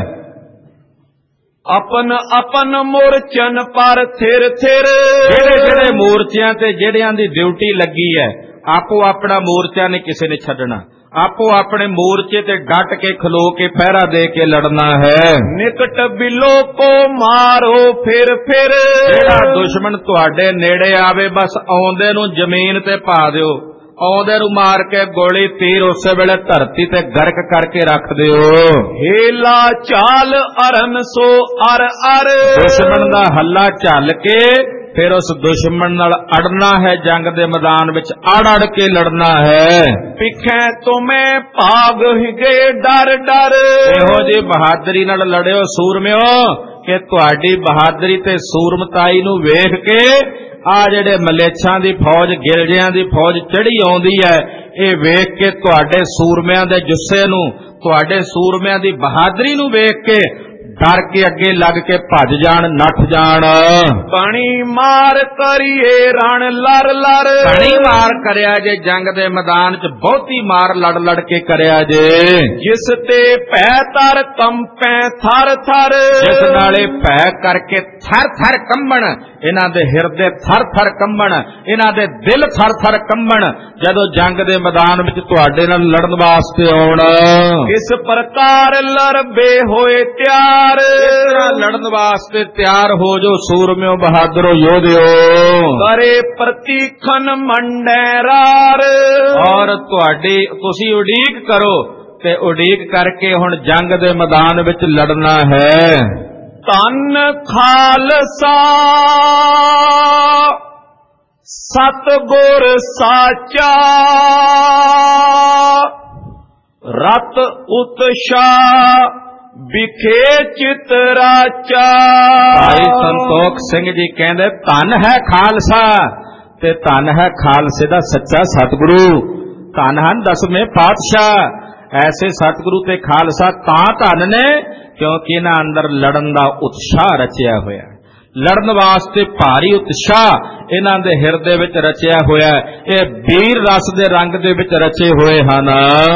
ਆਪਨ ਆਪਨ ਮੋਰਚਨ ਪਰ ਥਿਰ ਥਿਰ। ਜਿਹੜੇ ਜਿਹੜੇ ਮੋਰਚਿਆਂ ਤੇ ਜਿਹੜਿਆਂ ਦੀ ਡਿਊਟੀ ਲੱਗੀ ਹੈ, ਆਪੋ ਆਪਣਾ ਮੋਰਚਾ ਨਹੀਂ ਕਿਸੇ ਨੇ ਛੱਡਣਾ। ਆਪੋ ਆਪਣੇ ਮੋਰਚੇ ਤੇ ਡਟ ਕੇ ਖਲੋ ਕੇ ਪਹਿਰਾ ਦੇ ਕੇ ਲੜਨਾ ਹੈ। ਨਿਕਟ ਬਿਲੋ ਕੋ ਮਾਰੋ ਫਿਰ ਫਿਰ। ਜਿਹੜਾ ਦੁਸ਼ਮਣ ਤੁਹਾਡੇ ਨੇੜੇ ਆਵੇ ਬਸ ਆਉਂਦੇ ਨੂੰ ਜ਼ਮੀਨ ਤੇ ਪਾ ਦਿਓ, ਆਉਂਦੇ ਨੂੰ ਮਾਰ ਕੇ ਗੋਲੀ ਤੀਰ ਉਸੇ ਵੇਲੇ ਧਰਤੀ ਤੇ ਗਰਕ ਕਰਕੇ ਰੱਖ ਦਿਓ। ਹੇਲਾ ਚਾਲ ਅਰਨ ਸੋ ਅਰ ਅਰ। ਦੁਸ਼ਮਣ ਦਾ ਹੱਲਾ ਝੱਲ ਕੇ ਫਿਰ ਉਸ ਦੁਸ਼ਮਣ ਨਾਲ ਅੜਨਾ ਹੈ। ਜੰਗ ਦੇ ਮੈਦਾਨ ਵਿੱਚ ਅੜ ਅੜ ਕੇ ਲੜਨਾ ਹੈ। ਪਿੱਛੇ ਤੁਮੇ ਭਾਗ ਗਏ ਡਰ ਡਰ। ਇਹੋ ਜਿਹੀ ਬਹਾਦਰੀ ਨਾਲ ਲੜਿਓ ਸੂਰਮਿਓ ਕਿ ਤੁਹਾਡੀ ਬਹਾਦਰੀ ਤੇ ਸੂਰਮਤਾਈ ਨੂੰ ਵੇਖ ਕੇ ਆ ਜਿਹੜੇ ਮਲੇਛਾਂ ਦੀ ਫੌਜ, ਗਿਲਜਿਆਂ ਦੀ ਫੌਜ ਚੜੀ ਆਉਂਦੀ ਹੈ, ਇਹ ਵੇਖ ਕੇ ਤੁਹਾਡੇ ਸੂਰਮਿਆਂ ਦੇ ਜੁੱਸੇ ਨੂੰ, ਤੁਹਾਡੇ ਸੂਰਮਿਆਂ ਦੀ ਬਹਾਦਰੀ ਨੂੰ ਵੇਖ ਕੇ ਡਰ ਕੇ ਅੱਗੇ ਲੱਗ ਕੇ ਭੱਜ ਜਾਣ, ਨੱਠ ਜਾਣ। ਪਾਣੀ ਮਾਰ ਕਰੀਏ ਰਣ ਲੜ ਲੜ। ਪਾਣੀ ਮਾਰ ਕਰਿਆ ਜੇ ਜੰਗ ਦੇ ਮੈਦਾਨ 'ਚ, ਬਹੁਤੀ ਮਾਰ ਲੜ ਲੜ ਕੇ ਕਰਿਆ ਜੇ। ਜਿਸ ਤੇ ਭੈ ਤਰ ਕੰਪੈ ਥਰ ਥਰ। ਜਿਸ ਨਾਲੇ ਭੈ ਕਰਕੇ ਥਰ ਥਰ ਕੰਬਣ, ਇਹਨਾਂ ਦੇ ਹਿਰਦੇ ਥਰ ਥਰ ਕੰਬਣ, ਇਹਨਾਂ ਦੇ ਦਿਲ ਥਰ ਥਰ ਕੰਬਣ ਜਦੋਂ ਜੰਗ ਦੇ ਮੈਦਾਨ ਵਿੱਚ ਤੁਹਾਡੇ ਨਾਲ ਲੜਨ ਵਾਸਤੇ ਆਉਣ। ਇਸ ਪ੍ਰਕਾਰ ਲੜਬੇ ਹੋਏ ਤਿਆਰ, ਇਸ ਤਰ੍ਹਾਂ ਲੜਨ ਵਾਸਤੇ ਤਿਆਰ ਹੋ ਜੋ ਸੂਰਮਿਓ ਬਹਾਦਰੋ ਯੋਧਿਓ। ਕਰੇ ਪ੍ਰਤੀਖਨ ਮੰਡੈ ਰਾਰ, ਔਰ ਤੁਹਾਡੀ ਤੁਸੀਂ ਉਡੀਕ ਕਰੋ ਤੇ ਉਡੀਕ ਕਰਕੇ ਹੁਣ ਜੰਗ ਦੇ ਮੈਦਾਨ ਵਿੱਚ ਲੜਨਾ ਹੈ। ਧੰਨ ਖਾਲਸਾ ਸਤਿਗੁਰ ਸਾਚਾ, ਰਤ ਉਤਸ਼ਾਹ ਵਿਖੇ ਚਿਤ ਰਾਚਾ। ਭਾਈ ਸੰਤੋਖ ਸਿੰਘ ਜੀ ਕਹਿੰਦੇ ਧੰਨ ਹੈ ਖਾਲਸਾ, ਤੇ ਧੰਨ ਹੈ ਖਾਲਸੇ ਦਾ ਸੱਚਾ ਸਤਿਗੁਰੂ, ਧੰਨ ਹਨ ਦਸਵੇਂ ਪਾਤਸ਼ਾਹ। ਐਸੇ ਸਤਿਗੁਰੂ ਤੇ ਖਾਲਸਾ ਤਾਂ ਧੰਨ ਨੇ ਕਿਉਂਕਿ ਇਹਨਾਂ ਅੰਦਰ ਲੜਨ ਦਾ ਉਤਸ਼ਾਹ ਰਚਿਆ ਹੋਇਆ, ਲੜਨ ਵਾਸਤੇ ਭਾਰੀ ਉਤਸ਼ਾਹ ਇਹਨਾਂ ਦੇ ਹਿਰਦੇ ਵਿੱਚ ਰਚਿਆ ਹੋਇਆ। ਇਹ ਵੀਰ ਰਸ ਦੇ ਰੰਗ ਦੇ ਵਿੱਚ ਰਚੇ ਹੋਏ ਹਨ।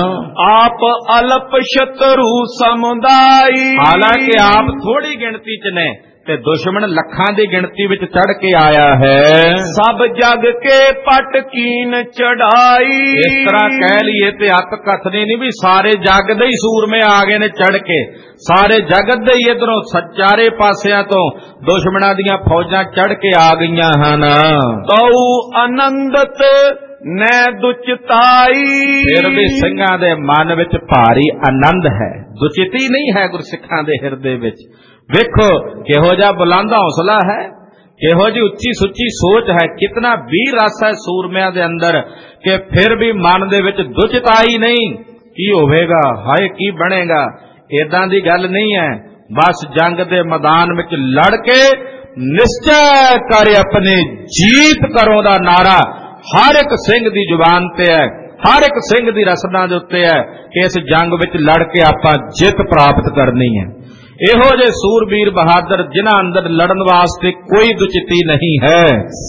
ਆਪ ਅਲਪ ਸ਼ਤਰੂ ਸਮੁਦਾਈ, ਹਾਲਾਂਕਿ ਆਪ ਥੋੜੀ ਗਿਣਤੀ ਚ ਨੇ ਤੇ ਦੁਸ਼ਮਣ ਲੱਖਾਂ ਦੀ ਗਿਣਤੀ ਵਿੱਚ ਚੜ ਕੇ ਆਇਆ ਹੈ। ਸਭ ਜਗ ਕੇ ਪਟ ਕੀਨ ਚੜਾਈ, ਇਸ ਤਰ੍ਹਾਂ ਕਹਿ ਲਈਏ ਤੇ ਅੱਤ ਕਥਨੀ ਨਹੀਂ ਵੀ ਸਾਰੇ ਜਗ ਦੇ ਹੀ ਸੂਰਮੇ ਆ ਗਏ ਨੇ ਚੜ ਕੇ, ਸਾਰੇ ਜਗਤ ਦੇ ਹੀ ਇਧਰੋਂ ਚਾਰੇ ਪਾਸਿਆਂ ਤੋਂ ਦੁਸ਼ਮਣਾਂ ਦੀਆਂ ਫੌਜਾਂ ਚੜ ਕੇ ਆ ਗਈਆਂ ਹਨ। ਤਉ ਆਨੰਦਤ ਨੈ ਦੁਚਿਤਾਈ, ਫਿਰ ਵੀ ਸਿੰਘਾਂ ਦੇ ਮਨ ਵਿੱਚ ਭਾਰੀ ਆਨੰਦ ਹੈ, ਦੁਚਿਤੀ ਨਹੀਂ ਹੈ ਗੁਰਸਿੱਖਾਂ ਦੇ ਹਿਰਦੇ ਵਿੱਚ। ਵੇਖੋ ਕਿਹੋ ਜਿਹਾ ਬੁਲੰਦ ਹੌਸਲਾ ਹੈ, ਕਿਹੋ ਜੀ ਉੱਚੀ ਸੁੱਚੀ ਸੋਚ ਹੈ, ਕਿਤਨਾ ਵੀਰ ਰਸ ਹੈ ਸੂਰਮਿਆਂ ਦੇ ਅੰਦਰ ਕਿ ਫਿਰ ਵੀ ਮਨ ਦੇ ਵਿੱਚ ਦੁਚਿਤਾਈ ਨਹੀਂ। ਕੀ ਹੋਵੇਗਾ, ਹਾਏ ਕੀ ਬਣੇਗਾ, ਏਦਾਂ ਦੀ ਗੱਲ ਨਹੀਂ ਹੈ। ਬਸ ਜੰਗ ਦੇ ਮੈਦਾਨ ਵਿੱਚ ਲੜ ਕੇ ਨਿਸ਼ਚੈ ਕਰ ਆਪਣੀ ਜੀਤ ਕਰੋ ਦਾ ਨਾਰਾ ਹਰ ਇੱਕ ਸਿੰਘ ਦੀ ਜ਼ੁਬਾਨ ਤੇ ਹੈ, ਹਰ ਇੱਕ ਸਿੰਘ ਦੀ ਰਸਨਾ ਦੇ ਉੱਤੇ ਹੈ ਕਿ ਇਸ ਜੰਗ ਵਿੱਚ ਲੜ ਕੇ ਆਪਾਂ ਜਿੱਤ ਪ੍ਰਾਪਤ ਕਰਨੀ ਹੈ। ਇਹੋ ਜਿਹੇ ਸੂਰਬੀਰ ਬਹਾਦਰ ਜਿਨ੍ਹਾਂ ਅੰਦਰ ਲੜਨ ਵਾਸਤੇ ਕੋਈ ਦੁਚਿਤੀ ਨਹੀਂ ਹੈ।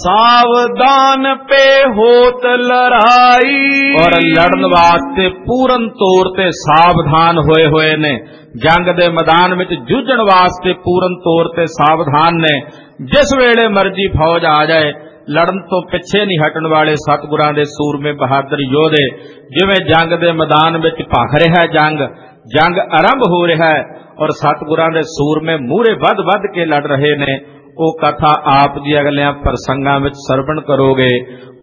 ਸਾਵਧਾਨ ਪੇ ਹੋਤ ਲੜਾਈ, ਔਰ ਲੜਨ ਵਾਸਤੇ ਪੂਰਨ ਤੌਰ ਤੇ ਸਾਵਧਾਨ ਹੋਏ ਹੋਏ ਨੇ, ਜੰਗ ਦੇ ਮੈਦਾਨ ਵਿੱਚ ਜੂਝਣ ਵਾਸਤੇ ਪੂਰਨ ਤੌਰ ਤੇ ਸਾਵਧਾਨ ਨੇ। ਜਿਸ ਵੇਲੇ ਮਰਜ਼ੀ ਫੌਜ ਆ ਜਾਏ ਲੜਨ ਤੋਂ ਪਿੱਛੇ ਨਹੀਂ ਹਟਣ ਵਾਲੇ ਸਤਿਗੁਰਾਂ ਦੇ ਸੂਰਮੇ ਬਹਾਦਰ ਯੋਧੇ। ਜਿਵੇਂ ਜੰਗ ਦੇ ਮੈਦਾਨ ਵਿੱਚ ਭਖ ਰਿਹਾ ਜੰਗ, ਜੰਗ ਆਰੰਭ ਹੋ ਰਿਹਾ ਹੈ ਔਰ ਸਤਿਗੁਰਾਂ ਦੇ ਸੂਰਮੇ ਮੂਹਰੇ ਵੱਧ ਵੱਧ ਕੇ ਲੜ ਰਹੇ ਨੇ। ਉਹ ਕਥਾ ਆਪ ਜੀ ਅਗਲਿਆਂ ਪ੍ਰਸੰਗਾਂ ਵਿੱਚ ਸਰਵਣ ਕਰੋਗੇ।